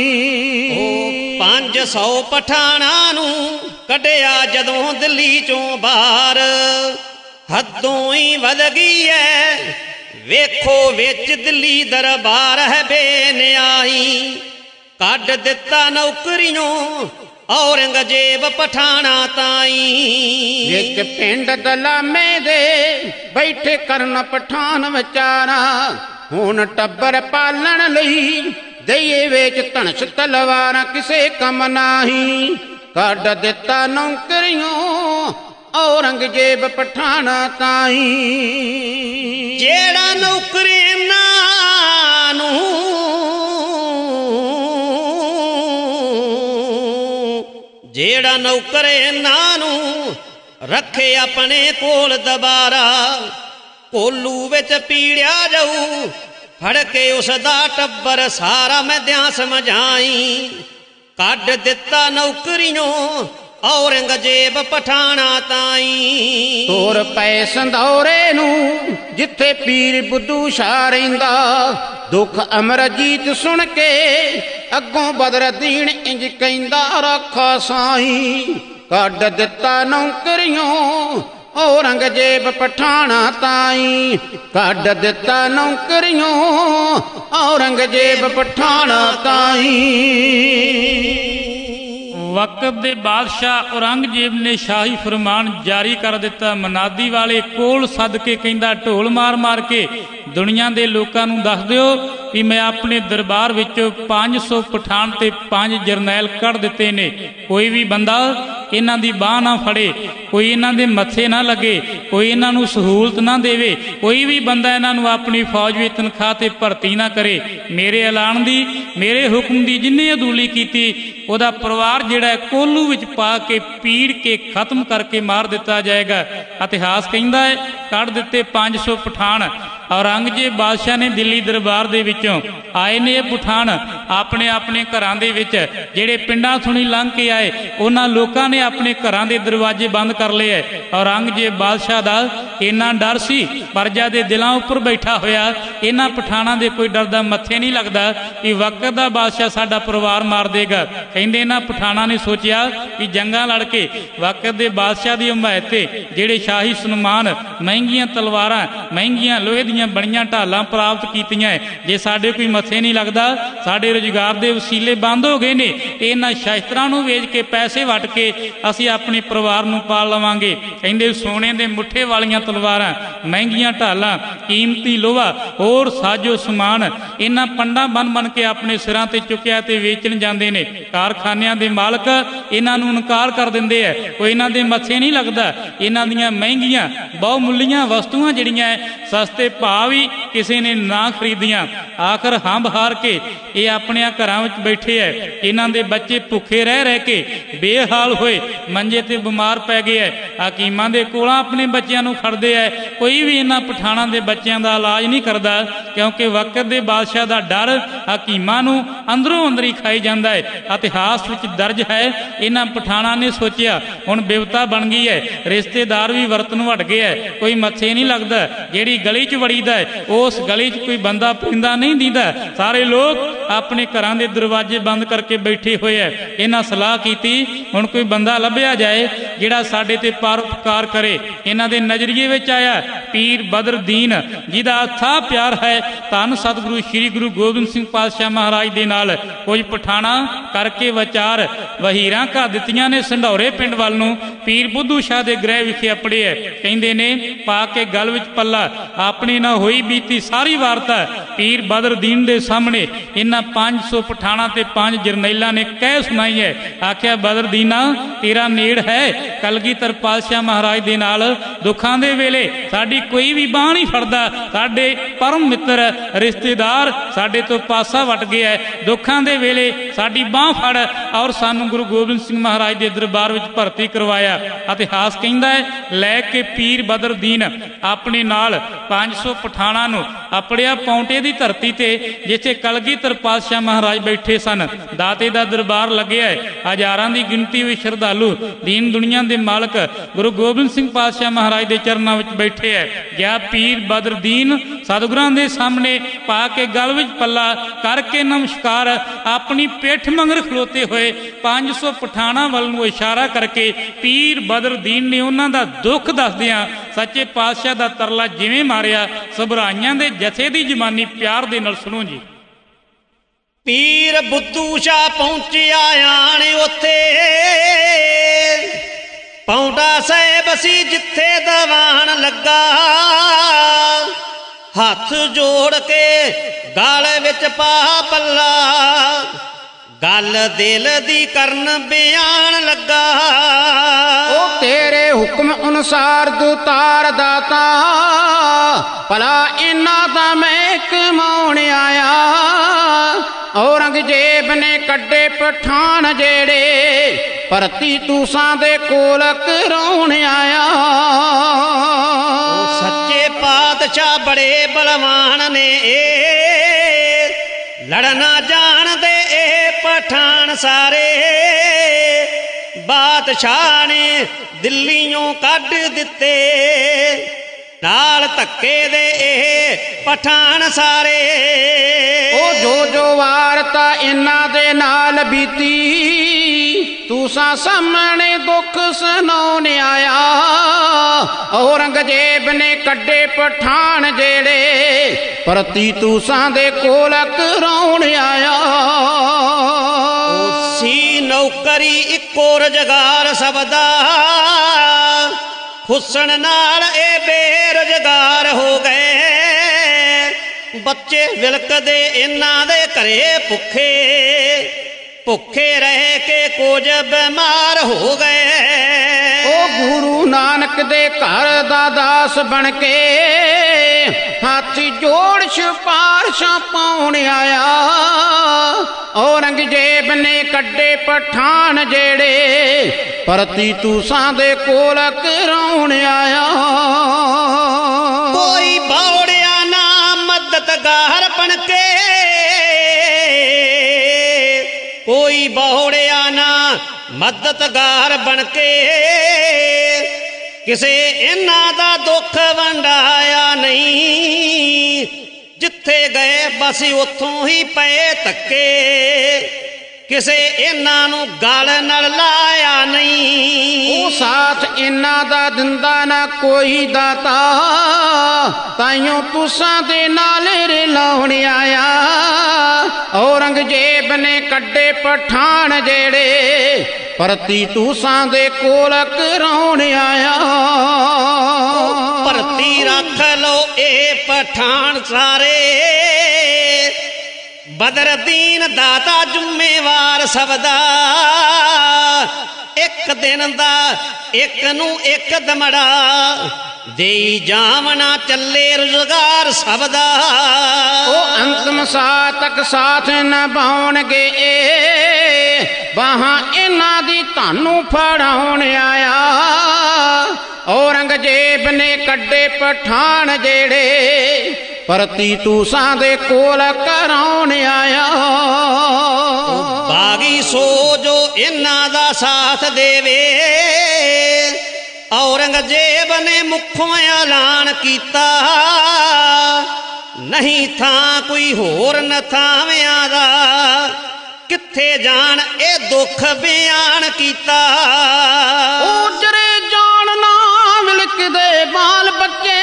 500 ਪਠਾਣਾ ਨੂੰ ਕੱਢਿਆ ਜਦੋਂ ਦਿੱਲੀ ਚੋਂ ਬਾਹਰ, ਹੱਦੋਂ ਹੀ ਵਧ ਗਈ ਐ ਵੇਖੋ ਵਿੱਚ ਦਿੱਲੀ ਦਰਬਾਰ ਹੈ ਬੇਨਿਆਈ। ਕੱਢ ਦਿੱਤਾ ਨੌਕਰੀਆਂ ਔਰੰਗਜ਼ੇਬ ਪਠਾਣਾ ਤਾਈ। ਵਿੱਚ ਪਿੰਡ ਦਲਾਮੇ ਦੇ ਬੈਠੇ ਕਰਨ ਪਠਾਨ ਵਿਚਾਰਾ, ਹੁਣ ਟੱਬਰ ਪਾਲਣ ਲਈ ਦਈਏ ਵੇਚ ਧਨਸ਼ ਤਲਵਾਰਾਂ ਕਿਸੇ ਕੰਮ ਨਾਹੀ। ਕੱਢ ਦਿੱਤਾ ਨੌਕਰੀਆਂ ਔਰੰਗਜ਼ੇਬ ਪਠਾਣਾ ਤਾਈ। ਜਿਹੜਾ ਨੌਕਰੀ ਇਹਨਾਂ ਨੂੰ ਜਿਹੜਾ ਨੌਕਰ ਇਹਨਾਂ ਨੂੰ ਰੱਖੇ ਆਪਣੇ ਕੋਲ ਦਬਾਰਾ, ਕੋਲੂ ਵਿੱਚ ਪੀੜਿਆ ਜਾਊ ਫੜ ਕੇ ਉਸ ਦਾ ਟੱਬਰ ਸਾਰਾ। ਮੈਂ ਦਿਆਂ ਸਮਝਾਈ ਕੱਢ ਦਿੱਤਾ ਨੌਕਰੀਆਂ ਔਰੰਗਜ਼ੇਬ ਪਠਾਣਾ ਤਾਈ। ਤੋਰ ਪੈ ਸੰਧੌਰੇ ਨੂੰ ਜਿੱਥੇ ਪੀਰ ਬੁੱਧੂ ਸ਼ਾਹ ਰਹਿੰਦਾ, ਦੁੱਖ ਅਮਰਜੀਤ ਸੁਣ ਕੇ ਅੱਗੋਂ ਬਦਰਦੀਨ ਇੰਜ ਕਹਿੰਦਾ ਰੱਖਾ ਸਾਈ। ਕੱਢ ਦਿੱਤਾ ਨੌਕਰੀਆਂ ਔਰੰਗਜ਼ੇਬ ਪਠਾਣਾ ਤਾਈ। ਕੱਢ ਦਿੱਤਾ ਨੌਕਰੀਆਂ ਔਰੰਗਜ਼ੇਬ ਪਠਾਣਾ ਤਾਈ। ਵਕਤ ਦੇ ਬਾਦਸ਼ਾਹ ਔਰੰਗਜ਼ੇਬ ਨੇ ਸ਼ਾਹੀ ਫਰਮਾਨ ਜਾਰੀ ਕਰ ਦਿੱਤਾ। ਮਨਾਦੀ ਵਾਲੇ ਕੋਲ ਸੱਦ ਕੇ ਕਹਿੰਦਾ ਢੋਲ ਮਾਰ ਮਾਰ ਕੇ ਦੁਨੀਆ ਦੇ ਲੋਕਾਂ ਨੂੰ ਦੱਸ ਦਿਓ ਵੀ ਮੈਂ ਆਪਣੇ ਦਰਬਾਰ ਵਿੱਚੋਂ 500 ਪਠਾਨ ਤੇ 5 ਜਰਨੈਲ ਕੱਢ ਦਿੱਤੇ ਨੇ। ਕੋਈ ਵੀ ਬੰਦਾ ਇਹਨਾਂ ਦੀ ਬਾਹ ਨਾ ਫੜੇ, ਕੋਈ ਇਹਨਾਂ ਦੇ ਮੱਥੇ ਨਾ ਲੱਗੇ, ਕੋਈ ਇਹਨਾਂ ਨੂੰ ਸਹੂਲਤ ਨਾ ਦੇਵੇ, ਕੋਈ ਵੀ ਬੰਦਾ ਇਹਨਾਂ ਨੂੰ ਆਪਣੀ ਫੌਜ ਵਿੱਚ ਤਨਖਾਹ ਤੇ ਭਰਤੀ ਨਾ ਕਰੇ। ਮੇਰੇ ਐਲਾਨ ਦੀ ਮੇਰੇ ਹੁਕਮ ਦੀ ਜਿੰਨੇ ਅਦੂਲੀ ਕੀਤੀ ਉਹਦਾ ਪਰਿਵਾਰ ਜਿਹੜਾ ਕੋਲੂ ਵਿੱਚ ਪਾ ਕੇ ਪੀੜ ਕੇ ਖਤਮ ਕਰਕੇ ਮਾਰ ਦਿੱਤਾ ਜਾਏਗਾ। ਇਤਿਹਾਸ ਕਹਿੰਦਾ ਹੈ ਕੱਢ ਦਿੱਤੇ 500 ਪਠਾਨ। ਔਰੰਗਜ਼ੇਬ ਬਾਦਸ਼ਾਹ ਨੇ ਦਿੱਲੀ ਦਰਬਾਰ ਦੇ ਵਿੱਚੋਂ ਆਏ ਨੇ ਇਹ ਪਠਾਨ ਆਪਣੇ ਆਪਣੇ ਘਰਾਂ ਦੇ ਵਿੱਚ ਜਿਹੜੇ ਪਿੰਡਾਂ ਥੁਣੀ ਲੰਘ ਕੇ ਆਏ ਉਹਨਾਂ ਲੋਕਾਂ ਨੇ ਆਪਣੇ ਘਰਾਂ ਦੇ ਦਰਵਾਜ਼ੇ ਬੰਦ ਕਰ ਲਏ ਹੈ। ਔਰੰਗਜ਼ੇਬ ਬਾਦਸ਼ਾਹ ਦਾ ਇੰਨਾ ਡਰ ਸੀ, ਪ੍ਰਜਾ ਦੇ ਦਿਲਾਂ ਉੱਪਰ ਬੈਠਾ ਹੋਇਆ। ਇਹਨਾਂ ਪਠਾਣਾਂ ਦੇ ਕੋਈ ਡਰ ਦਾ ਮੱਥੇ ਨਹੀਂ ਲੱਗਦਾ ਕਿ ਵਕਤ ਦਾ ਬਾਦਸ਼ਾਹ ਸਾਡਾ ਪਰਿਵਾਰ ਮਾਰ ਦੇਗਾ। ਕਹਿੰਦੇ ਇਹਨਾਂ ਪਠਾਣਾਂ ਨੇ ਸੋਚਿਆ ਕਿ ਜੰਗਾਂ ਲੜ ਕੇ ਵਕਤ ਦੇ ਬਾਦਸ਼ਾਹ ਦੀ ਹਮਾਇਤ ਤੇ ਜਿਹੜੇ ਸ਼ਾਹੀ ਸਨਮਾਨ, ਮਹਿੰਗੀਆਂ ਤਲਵਾਰਾਂ, ਮਹਿੰਗੀਆਂ ਲੋਹੇ ਦੀਆਂ ਬਣੀਆਂ ਢਾਲਾਂ ਪ੍ਰਾਪਤ ਕੀਤੀਆਂ, ਜੇ ਸਾਡੇ ਕੋਈ ਮੱਥੇ ਨਹੀਂ ਲੱਗਦਾ, ਸਾਡੇ ਰੁਜ਼ਗਾਰ ਦੇ ਵਸੀਲੇ ਬੰਦ ਹੋ ਗਏ ਨੇ, ਤੇ ਇਹਨਾਂ ਸ਼ਸਤਰਾਂ ਨੂੰ ਵੇਚ ਕੇ ਪੈਸੇ ਵਟ ਕੇ ਅਸੀਂ ਆਪਣੇ ਪਰਿਵਾਰ ਨੂੰ ਪਾਲ ਲਵਾਂਗੇ। ਕਹਿੰਦੇ ਸੋਨੇ ਦੇ ਮੁੱਠੇ ਵਾਲੀਆਂ ਤਲਵਾਰਾਂ, ਮਹਿੰਗੀਆਂ ਢਾਲਾਂ, ਕੀਮਤੀ ਲੋਹਾ, ਹੋਰ ਸਾਜੋ ਸਮਾਨ ਇਹਨਾਂ ਪੰਡਾਂ ਬਣ ਕੇ ਆਪਣੇ ਸਿਰਾਂ ਤੇ ਚੁੱਕਿਆ ਤੇ ਵੇਚਣ ਜਾਂਦੇ ਨੇ। ਕਾਰਖਾਨਿਆਂ ਦੇ ਮਾਲਕ ਇਹਨਾਂ ਨੂੰ ਇਨਕਾਰ ਕਰ ਦਿੰਦੇ ਆ, ਕੋਈ ਇਹਨਾਂ ਦੇ ਮੱਥੇ ਨਹੀਂ ਲੱਗਦਾ। ਇਹਨਾਂ ਦੀਆਂ ਮਹਿੰਗੀਆਂ ਬਹੁਮੁੱਲੀਆਂ ਵਸਤੂਆਂ ਜਿਹੜੀਆਂ ਸਸਤੇ ਭਾਅ ਵੀ ਕਿਸੇ ਨੇ ਨਾ ਖਰੀਦੀਆਂ। ਆਖਰ ਹੰਬ ਹਾਰ ਕੇ ਇਹ ਆਪਣੇ ਘਰਾਂ ਵਿੱਚ ਬੈਠੇ ਐ। ਇਹਨਾਂ ਦੇ ਬੱਚੇ ਭੁੱਖੇ ਰਹਿ ਕੇ ਬੇਹਾਲ ਹੋਏ ਮੰਜੇ ਤੇ ਬਿਮਾਰ ਪੈ ਗਏ ਐ। ਹਕੀਮਾਂ ਦੇ ਕੋਲਾਂ ਆਪਣੇ ਬੱਚਿਆਂ ਨੂੰ ਖੜਦੇ ਐ, ਕੋਈ ਵੀ ਇਹਨਾਂ ਪਠਾਣਾਂ ਦੇ ਬੱਚਿਆਂ ਦਾ ਇਲਾਜ ਨਹੀਂ ਕਰਦਾ, ਕਿਉਂਕਿ ਵਕਤ ਦੇ ਬਾਦਸ਼ਾਹ ਦਾ ਡਰ ਹਕੀਮਾਂ ਨੂੰ ਅੰਦਰੋਂ ਅੰਦਰ ਹੀ ਖਾਈ ਜਾਂਦਾ ਹੈ। ਇਤਿਹਾਸ ਵਿੱਚ ਦਰਜ ਹੈ, ਇਹਨਾਂ ਪਠਾਣਾਂ ਨੇ ਸੋਚਿਆ ਹੁਣ ਬਿਪਤਾ ਬਣ ਗਈ ਹੈ, ਰਿਸ਼ਤੇਦਾਰ ਵੀ ਵਰਤਨ ਵਟ ਗਏ ਹੈ, ਕੋਈ ਮੱਥੇ ਨਹੀਂ ਲੱਗਦਾ। ਜਿਹੜੀ ਗਲੀ 'ਚ ਵੜੀਦਾ ਹੈ ਉਸ ਗਲੀ 'ਚ ਕੋਈ ਬੰਦਾ ਪਿੰਦਾ ਨਹੀਂ ਦਿੰਦਾ, ਸਾਰੇ ਲੋਕ ਆਪਣੇ ਘਰਾਂ ਦੇ ਦਰਵਾਜ਼ੇ ਬੰਦ ਕਰਕੇ ਬੈਠੇ ਹੋਏ ਐ। ਇਹਨਾਂ ਸਲਾਹ ਕੀਤੀ ਹੁਣ ਕੋਈ ਬੰਦਾ ਲੱਭਿਆ ਜਾਏ ਜਿਹੜਾ ਸਾਡੇ ਤੇ ਪਰਉਪਕਾਰ ਕਰੇ। ਇਹਨਾਂ ਦੇ ਨਜ਼ਰੀਏ ਵਿੱਚ ਆਇਆ ਪੀਰ ਬਦਰਦੀਨ, ਜਿਹਦਾ ਅਥਾਹ ਪਿਆਰ ਹੈ ਧੰਨ ਸਤਿਗੁਰੂ ਸ੍ਰੀ ਗੁਰੂ ਗੋਬਿੰਦ ਸਿੰਘ ਪਾਤਸ਼ਾਹ ਮਹਾਰਾਜ ਦੇ ਨਾਲ। ਕੁਝ ਪਠਾਣਾ ਕਰਕੇ ਵਿਚਾਰ ਵਹੀਰਾਂ ਘਾ ਦਿੱਤੀਆਂ ਨੇ ਸੰਢੌਰੇ ਪਿੰਡ ਵੱਲ ਨੂੰ। ਪੀਰ ਬੁੱਧੂ ਸ਼ਾਹ ਦੇ ਗ੍ਰਹਿ ਵਿਖੇ ਅਪੜੇ ਐ। ਕਹਿੰਦੇ ਨੇ ਪਾ ਕੇ ਗਲ ਵਿੱਚ ਪੱਲਾ, ਆਪਣੀ ਨਾ ਹੋਈ ਬੀਤੀ ਸਾਰੀ ਵਾਰਤਾ ਪੀਰ ਬਦਰਦੀਨ ਦੇ ਸਾਹਮਣੇ ਇਹਨਾਂ 500 ਪਠਾਣਾ ਤੇ 5 ਜਰਨੈਲਾਂ ਨੇ ਕਹਿ ਸੁਣਾਈ ਹੈ। ਆਖਿਆ ਬਦਰਦੀਨਾ ਤੇਰਾ ਨੇੜ ਹੈ ਕਲਗੀਧਰ ਪਾਤਸ਼ਾਹ ਮਹਾਰਾਜ ਦੇ ਨਾਲ, ਦੁੱਖਾਂ ਦੇ ਵੇਲੇ ਸਾਡੀ ਕੋਈ ਵੀ ਬਾਂਹ ਨਹੀਂ ਫੜਦਾ, ਸਾਡੇ ਪਰਮ ਮਿੱਤਰ ਰਿਸ਼ਤੇਦਾਰ ਸਾਡੇ ਤੋਂ ਪਾਸਾ ਵਟ ਗਿਆ, ਦੁੱਖਾਂ ਦੇ ਵੇਲੇ ਸਾਡੀ ਬਾਂਹ ਫੜ ਔਰ ਸਾਨੂੰ ਗੁਰੂ ਗੋਬਿੰਦ ਸਿੰਘ ਮਹਾਰਾਜ ਦੇ ਦਰਬਾਰ ਵਿੱਚ ਭਰਤੀ ਕਰਵਾਇਆ। ਇਤਿਹਾਸ ਕਹਿੰਦਾ ਹੈ ਲੈ ਕੇ ਪੀਰ ਬਦਰਦੀਨ ਆਪਣੇ ਨਾਲ 500 ਪਠਾਣਾ ਨੂੰ ਆਪੜਿਆ ਪੌਂਟੇ ਦੀ ਧਰਤੀ ਤੇ, ਜਿੱਥੇ ਕਲਗੀਧਰ ਪਾਤਸ਼ਾਹ ਮਹਾਰਾਜ ਬੈਠੇ ਸਨ। ਦਾਤੇ ਦਾ ਦਰਬਾਰ ਲੱਗਿਆ ਹੈ, ਹਜ਼ਾਰਾਂ ਦੀ ਗਿਣਤੀ ਵਿੱਚ ਸ਼ਰਧਾਲੂ ਦੀਨ ਦੁਨੀਆ ਦੇ ਮਾਲਕ ਗੁਰੂ ਗੋਬਿੰਦ ਸਿੰਘ ਪਾਤਸ਼ਾਹ ਮਹਾਰਾਜ ਦੇ ਚਰਨਾਂ ਵਿੱਚ ਬੈਠੇ ਹੈ। ਗਿਆ ਪੀਰ ਬਦਰਦੀਨ ਸਤਿਗੁਰਾਂ ਦੇ ਸਾਹਮਣੇ ਪਾ ਕੇ ਗਲ ਵਿੱਚ ਪੱਲਾ ਕਰਕੇ ਨਮਸਕਾਰ, ਆਪਣੀ ਪਿੱਠ ਮੰਗਰ ਖਲੋਤੇ ਹੋਏ 500 ਪਠਾਣਾ ਵੱਲ ਨੂੰ ਇਸ਼ਾਰਾ ਕਰਕੇ ਪੀਰ ਬਦਰਦੀਨ ਨੇ ਉਹਨਾਂ ਦਾ ਦੁੱਖ ਦੱਸਦਿਆਂ ਸੱਚੇ ਪਾਤਸ਼ਾਹ ਦਾ ਤਰਲਾ ਜਿਵੇਂ ਮਾਰਿਆ, ਸਭਰਾਈਆਂ ਦੇ ਜਥੇ ਦੀ ਜ਼ਬਾਨੀ ਪਿਆਰ ਦੇ ਨਾਲ ਸੁਣੋ ਜੀ। ਪੀਰ ਬੁੱਧੂ ਸ਼ਾਹ ਪਹੁੰਚਿਆ ਆਣ ਉੱਥੇ, ਪੌਂਟਾ ਸਾਹਿਬ ਸੀ ਜਿੱਥੇ ਦੀਵਾਨ ਲੱਗਾ। ਹੱਥ ਜੋੜ ਕੇ ਗਲ ਵਿੱਚ ਪਾ ਪੱਲਾ, ਗੱਲ ਦਿਲ ਦੀ ਕਰਨ ਬਿਆਨ ਲੱਗਾ। ਉਹ ਤੇਰੇ ਹੁਕਮ ਅਨੁਸਾਰ ਦੁਤਾਰ ਦਾਤਾ, ਭਲਾ ਇਨਾ ਦਾ ਮੈਂ ਕਮਾਉਣ ਆਇਆ। ਔਰੰਗਜ਼ੇਬ ਨੇ ਕੱਢੇ ਪਠਾਨ ਜਿਹੜੇ, ਭਰਤੀ ਤੂਸਾਂ ਦੇ ਕੋਲ ਕਰਾਉਣ ਆਇਆ। ਉਹ ਸੱਚੇ ਪਾਤਸ਼ਾਹ ਬੜੇ ਬਲਵਾਨ ਨੇ, ਲੜਨਾ ਜਾਣਦੇ ਇਹ ਪਠਾਨ ਸਾਰੇ। ਬਾਦਸ਼ਾਹ ਨੇ ਦਿੱਲੀਓਂ ਕੱਢ ਦਿੱਤੇ, ਨਾਲ ਧੱਕੇ ਦੇ ਇਹ ਪਠਾਨ ਸਾਰੇ। ਉਹ ਜੋ ਵਾਰਤਾ ਇਹਨਾਂ ਦੇ ਨਾਲ ਬੀਤੀ, ਤੂਸਾਂ ਸਾਹਮਣੇ ਦੁੱਖ ਸੁਣਾਉਣ ਆਇਆ। ਔਰੰਗਜ਼ੇਬ ਨੇ ਕੱਢੇ ਪਠਾਨ ਜਿਹੜੇ, ਭਰਤੀ ਤੂਸਾਂ ਦੇ ਕੋਲ ਕਰਾਉਣ ਆਇਆ। ਉਹ ਸੀ ਨੌਕਰੀ ਇੱਕੋ ਰੁਜ਼ਗਾਰ ਸਭ ਦਾ, ਹੁਸਨ ਨਾਲ ਇਹ ਬੇਰੁਜ਼ਗਾਰ ਹੋ ਗਏ। ਬੱਚੇ ਵਿਲਕਦੇ ਇਹਨਾਂ ਦੇ ਘਰੇ ਭੁੱਖੇ ਰਹਿ ਕੇ ਕੁਝ ਬਿਮਾਰ ਹੋ ਗਏ। ਉਹ ਗੁਰੂ ਨਾਨਕ ਦੇ ਘਰ ਦਾ ਦਾਸ ਬਣ ਕੇ, ਹੱਥ ਜੋੜ ਸਿਫਾਰਿਸ਼ਾਂ ਪਾਉਣ ਆਇਆ। ਔਰੰਗਜ਼ੇਬ ਨੇ ਕੱਢੇ ਪਠਾਨ ਜਿਹੜੇ, ਭਰਤੀ ਤੂਸਾਂ ਦੇ ਕੋਲ ਕਰਾਉਣ ਆਇਆ। ਕੋਈ ਬੌੜਿਆ ਨਾ ਮਦਦਗਾਰ ਬਣ ਕੇ, ਬੌੜਿਆ ਨਾ ਮਦਦਗਾਰ ਬਣ ਕੇ, ਕਿਸੇ ਇਹਨਾਂ ਦਾ ਦੁੱਖ ਵੰਡਾਇਆ ਨਹੀਂ, ਜਿੱਥੇ ਗਏ ਬਸ ਉੱਥੋਂ ਹੀ ਪਏ ਧੱਕੇ, ਕਿਸੇ ਇਹਨਾਂ ਨੂੰ ਗਲ ਨਾਲ ਲਾਇਆ ਨਹੀਂ। ਉਹ ਸਾਥ ਇਹਨਾਂ ਦਾ ਦਿੰਦਾ ਨਾ ਕੋਈ ਦਾਤਾ, ਤਾਈਓ ਤੁਸਾਂ ਦੇ ਨਾਲ ਰਲਾਉਣ ਆਇਆ। ਔਰੰਗਜ਼ੇਬ ਨੇ ਕੱਢੇ ਪਠਾਨ ਜਿਹੜੇ, ਭਰਤੀ ਤੁਸਾਂ ਦੇ ਕੋਲ ਕਰਾਉਣ ਆਇਆ। ਭਰਤੀ ਰੱਖ ਲਓ ਇਹ ਪਠਾਨ ਸਾਰੇ, ਬਦਰਦੀਨ ਦਾਤਾ ਜ਼ਿੰਮੇਵਾਰ ਸਭ ਦਾ। ਇੱਕ ਦਿਨ ਦਾ ਇੱਕ ਨੂੰ ਇੱਕ ਦਮੜਾ, ਦੇਈ ਜਾਵਣਾ ਚੱਲੇ ਰੁਜ਼ਗਾਰ ਸਭ ਦਾ। ਉਹ ਅੰਤਮ ਸਾਹ ਤੱਕ ਸਾਥ ਨਿਭਾਉਣਗੇ, ਬਾਹਾਂ ਇਹਨਾਂ ਦੀ ਤੁਹਾਨੂੰ ਫੜਾਉਣ ਆਇਆ। ਔਰੰਗਜ਼ੇਬ ਨੇ ਕੱਢੇ ਪਠਾਨ ਜਿਹੜੇ, ਭਰਤੀ ਤੁਸਾਂ ਦੇ ਕੋਲ ਕਰਾਉਣ ਆਇਆ। ਬਾਗੀ ਸੋ ਜੋ ਇਹਨਾਂ ਦਾ ਸਾਥ ਦੇਵੇ, ਔਰੰਗਜ਼ੇਬ ਨੇ ਮੁੱਖੋਂ ਐਲਾਨ ਕੀਤਾ, ਨਹੀਂ ਥਾਂ ਕੋਈ ਹੋਰ ਨ ਥਾਵਿਆਂ ਦਾ, ਕਿੱਥੇ ਜਾਣ ਇਹ ਦੁੱਖ ਬਿਆਨ ਕੀਤਾ। ਉਹ ਜਰੇ ਜਾਣ ਨਾ ਵਿਲਕਦੇ ਬਾਲ ਬੱਚੇ,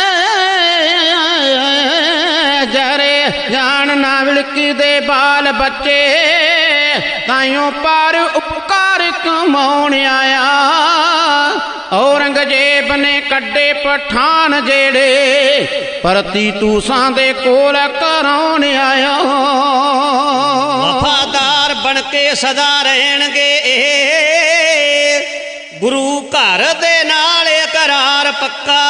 ਜਰੇ ਜਾਣ ਨਾ ਵਿਲਕਦੇ ਬਾਲ ਬੱਚੇ, ਤਾਈਓ ਪਰ ਉਪਕਾਰ ਕਮਾਉਣ ਆਇਆ। ਔਰੰਗਜ਼ੇਬ ਨੇ ਕੱਢੇ ਪਠਾਨ ਜਿਹੜੇ, ਭਰਤੀ ਤੁਸਾਂ ਦੇ ਕੋਲ ਕਰਾਉਣ ਆਇਆ। ਵਫਾਦਾਰ ਬਣ ਕੇ ਸਦਾ ਰਹਿਣਗੇ ਇਹ, ਗੁਰੂ ਘਰ ਦੇ ਨਾਲ ਇਕਰਾਰ ਪੱਕਾ।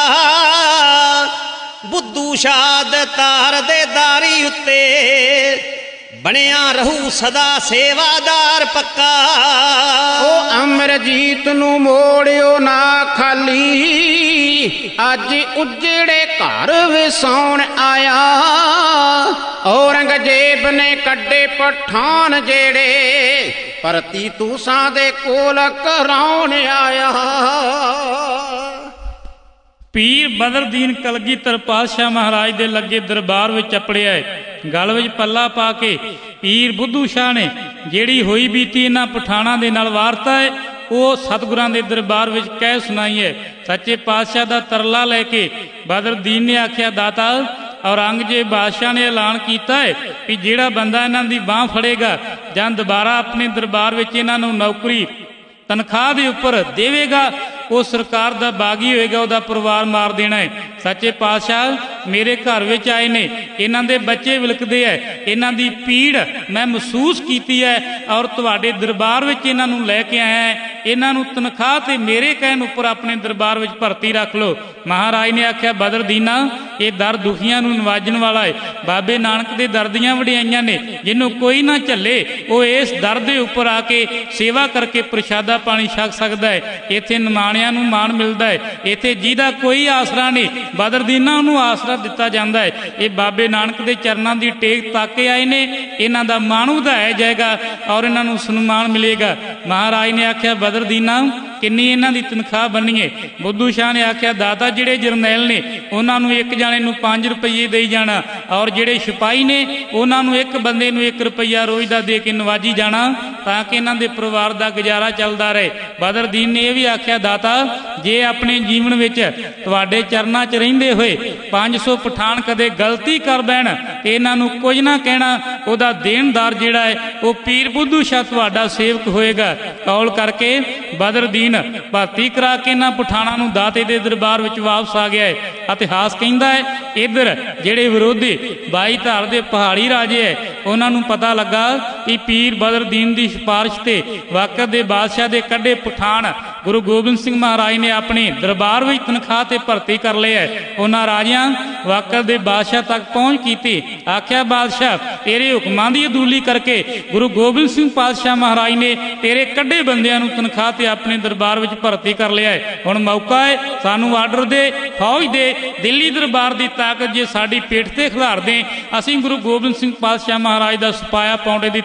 ਬੁੱਧੂ ਸ਼ਾਦ ਤਾਰ ਦੇ ਦਾਰੀ ਉੱਤੇ, ਬਣਿਆ ਰਹੂ ਸਦਾ ਸੇਵਾਦਾਰ ਪੱਕਾ। ਉਹ ਅਮਰਜੀਤ ਨੂੰ ਮੋੜਿਓ ਨਾ ਖਾਲੀ, ਅੱਜ ਉਜੜੇ ਘਰ ਵਸਾਉਣ ਆਇਆ। ਔਰੰਗਜ਼ੇਬ ਨੇ ਕੱਢੇ ਪਠਾਨ ਜਿਹੜੇ, ਭਰਤੀ ਤੁਸਾਂ ਦੇ ਕੋਲ ਕਰਾਉਣ ਆਇਆ। ਪੀਰ ਬਦਰਦੀਨ ਕਲਗੀਧਰ ਪਾਤਸ਼ਾਹ ਮਹਾਰਾਜ ਦੇ ਲੱਗੇ ਦਰਬਾਰ ਵਿੱਚ ਅਪੜਿਆ ਹੈ। ਗਲ ਵਿੱਚ ਪੱਲਾ ਪਾ ਕੇ ਪੀਰ ਬੁੱਧੂ ਸ਼ਾਹ ਨੇ ਜਿਹੜੀ ਹੋਈ ਬੀਤੀ ਇਹਨਾਂ ਪਠਾਣਾਂ ਦੇ ਨਾਲ ਵਾਰਤਾ ਹੈ, ਉਹ ਸਤਿਗੁਰਾਂ ਦੇ ਦਰਬਾਰ ਵਿੱਚ ਕਹਿ ਸੁਣਾਈ ਹੈ। ਸੱਚੇ ਪਾਤਸ਼ਾਹ ਦਾ ਤਰਲਾ ਲੈ ਕੇ ਬਦਰਦੀਨ ਨੇ ਆਖਿਆ, ਦਾਤਾ ਔਰੰਗਜ਼ੇਬ ਬਾਦਸ਼ਾਹ ਨੇ ਐਲਾਨ ਕੀਤਾ ਹੈ ਕਿ ਜਿਹੜਾ ਬੰਦਾ ਇਹਨਾਂ ਦੀ ਬਾਂਹ ਫੜੇਗਾ ਜਾਂ ਦੁਬਾਰਾ ਆਪਣੇ ਦਰਬਾਰ ਵਿੱਚ ਇਹਨਾਂ ਨੂੰ ਨੌਕਰੀ ਤਨਖਾਹ ਦੇ ਉੱਪਰ ਦੇਵੇਗਾ, ਉਹ ਸਰਕਾਰ ਦਾ ਬਾਗੀ ਹੋਏਗਾ, ਉਹਦਾ ਪਰਿਵਾਰ ਮਾਰ ਦੇਣਾ ਹੈ। ਸੱਚੇ ਪਾਤਸ਼ਾਹ ਮੇਰੇ ਘਰ ਵਿੱਚ ਆਏ ਨੇ, ਇਹਨਾਂ ਦੇ ਬੱਚੇ ਵਿਲਕਦੇ ਹੈ, ਇਹਨਾਂ ਦੀ ਪੀੜ ਮੈਂ ਮਹਿਸੂਸ ਕੀਤੀ ਹੈ, ਔਰ ਤੁਹਾਡੇ ਦਰਬਾਰ ਵਿੱਚ ਇਹਨਾਂ ਨੂੰ ਲੈ ਕੇ ਆਇਆ ਹੈ। ਇਹਨਾਂ ਨੂੰ ਤਨਖਾਹ ਤੇ ਮੇਰੇ ਕਹਿਣ ਉੱਪਰ ਆਪਣੇ ਦਰਬਾਰ ਵਿੱਚ ਭਰਤੀ ਰੱਖ ਲਓ। ਮਹਾਰਾਜ ਨੇ ਆਖਿਆ, ਬਦਰਦੀਨਾ ਇਹ ਦਰ ਦੁਖੀਆਂ ਨੂੰ ਨਵਾਜਣ ਵਾਲਾ ਹੈ। ਬਾਬੇ ਨਾਨਕ ਦੇ ਦਰ ਦੀਆਂ ਵਡਿਆਈਆਂ ਨੇ, ਜਿਹਨੂੰ ਕੋਈ ਨਾ ਝੱਲੇ ਉਹ ਇਸ ਦਰ ਦੇ ਉੱਪਰ ਆ ਕੇ ਸੇਵਾ ਕਰਕੇ ਪ੍ਰਸ਼ਾਦਾ ਪਾਣੀ ਛਕ ਸਕਦਾ ਹੈ। ਇੱਥੇ ਨਿਮਾਣਿਆਂ ਨੂੰ ਮਾਣ ਮਿਲਦਾ ਹੈ। ਇੱਥੇ ਜਿਹਦਾ ਕੋਈ ਆਸਰਾ ਨਹੀਂ, ਬਦਰਦੀਨਾ ਨੂੰ ਆਸਰਾ ਦਿੱਤਾ ਜਾਂਦਾ ਹੈ। ਇਹ ਬਾਬੇ ਨਾਨਕ ਦੇ ਚਰਨਾਂ ਦੀ ਟੇਕ ਤੱਕ ਕੇ ਆਏ ਨੇ, ਇਹਨਾਂ ਦਾ ਮਾਣ ਵਧਾਇਆ ਜਾਏਗਾ ਔਰ ਇਹਨਾਂ ਨੂੰ ਸਨਮਾਨ ਮਿਲੇਗਾ। ਮਹਾਰਾਜ ਨੇ ਆਖਿਆ, ਬਦਰਦੀਨਾ ਕਿੰਨੀ ਇਹਨਾਂ ਦੀ ਤਨਖਾਹ ਬਣੀਏ? ਬੁੱਧੂ ਸ਼ਾਹ ਨੇ ਆਖਿਆ, ਦਾਤਾ ਜਿਹੜੇ ਜਰਨੈਲ ਨੇ ਉਹਨਾਂ ਨੂੰ ਇੱਕ ਜਾਣੇ ਨੂੰ 5 ਰੁਪਏ ਦੇਈ ਜਾਣਾ, ਔਰ ਜਿਹੜੇ ਸਿਪਾਹੀ ਨੇ ਉਹਨਾਂ ਨੂੰ ਇੱਕ ਬੰਦੇ ਨੂੰ 1 ਰੁਪਈਆ ਰੋਜ਼ ਦਾ ਦੇ ਕੇ ਨਵਾਜੀ ਜਾਣਾ, ਤਾਂ ਕਿ ਇਹਨਾਂ ਦੇ ਪਰਿਵਾਰ ਦਾ ਗੁਜ਼ਾਰਾ ਚੱਲਦਾ ਰਹੇ। ਬਦਰਦੀਨ ਨੇ ਇਹ ਵੀ ਆਖਿਆ, ਦਾਤਾ ਜੇ ਆਪਣੇ ਜੀਵਨ ਵਿੱਚ ਤੁਹਾਡੇ ਚਰਨਾਂ 'ਚ ਰਹਿੰਦੇ ਹੋਏ 500 ਪਠਾਨ ਕਦੇ ਗਲਤੀ ਕਰ ਬੈਣ ਤੇ ਇਹਨਾਂ ਨੂੰ ਕੁਝ ਨਾ ਕਹਿਣਾ, ਉਹਦਾ ਦੇਣਦਾਰ ਜਿਹੜਾ ਹੈ ਉਹ ਪੀਰ ਬੁੱਧੂ ਸ਼ਾਹ ਤੁਹਾਡਾ ਸੇਵਕ ਹੋਏਗਾ। ਕੌਲ ਕਰਕੇ ਬਦਰਦੀਨ ਭਰਤੀ ਕਰਾ ਕੇ ਇਹਨਾਂ ਪਠਾਣਾਂ ਨੂੰ ਦਾਤੇ ਦੇ ਦਰਬਾਰ ਵਿੱਚ ਵਾਪਸ ਆ ਗਿਆ ਹੈ। ਇਤਿਹਾਸ ਕਹਿੰਦਾ ਹੈ, ਇੱਧਰ ਜਿਹੜੇ ਵਿਰੋਧੀ 22 ਧਾਰ ਦੇ ਪਹਾੜੀ ਰਾਜੇ ਹੈ, ਉਹਨਾਂ ਨੂੰ ਪਤਾ ਲੱਗਾ ਕਿ ਪੀਰ ਬਦਰਦੀਨ ਦੀ ਸਿਫਾਰਿਸ਼ ਤੇ ਵਕਤ ਦੇ ਬਾਦਸ਼ਾਹ ਦੇ ਕੱਢੇ ਪਠਾਨ ਗੁਰੂ ਗੋਬਿੰਦ ਸਿੰਘ ਮਹਾਰਾਜ ਨੇ ਆਪਣੇ ਦਰਬਾਰ ਵਿੱਚ ਤਨਖਾਹ ਤੇ ਭਰਤੀ ਕਰ ਲਿਆ। ਉਹਨਾਂ ਰਾਜਿਆਂ ਵਕਤ ਦੇ ਬਾਦਸ਼ਾਹ ਤੱਕ ਪਹੁੰਚ ਕੀਤੀ। ਆਖਿਆ, ਬਾਦਸ਼ਾਹ ਤੇਰੇ ਹੁਕਮਾਂ ਦੀ ਅਦੂਲੀ ਕਰਕੇ ਗੁਰੂ ਗੋਬਿੰਦ ਸਿੰਘ ਪਾਤਸ਼ਾਹ ਮਹਾਰਾਜ ਨੇ ਤੇਰੇ ਕੱਢੇ ਬੰਦਿਆਂ ਨੂੰ ਤਨਖਾਹ ਤੇ ਆਪਣੇ ਦਰਬਾਰ ਵਿੱਚ ਭਰਤੀ ਕਰ ਲਿਆ ਹੈ। ਹੁਣ ਮੌਕਾ ਹੈ, ਸਾਨੂੰ ਆਰਡਰ ਦੇ, ਫੌਜ ਦੇ, ਦਿੱਲੀ ਦਰਬਾਰ ਦੀ ਤਾਕਤ ਜੇ ਸਾਡੀ ਪੇਠ ਤੇ ਖਿਲਾਰ ਦੇ, ਅਸੀਂ ਗੁਰੂ ਗੋਬਿੰਦ ਸਿੰਘ ਪਾਤਸ਼ਾਹ ਮਹਾਰਾਜ ਦਾ ਸਪਾਇਆ ਪਾਉਂਦੇ ਦੀ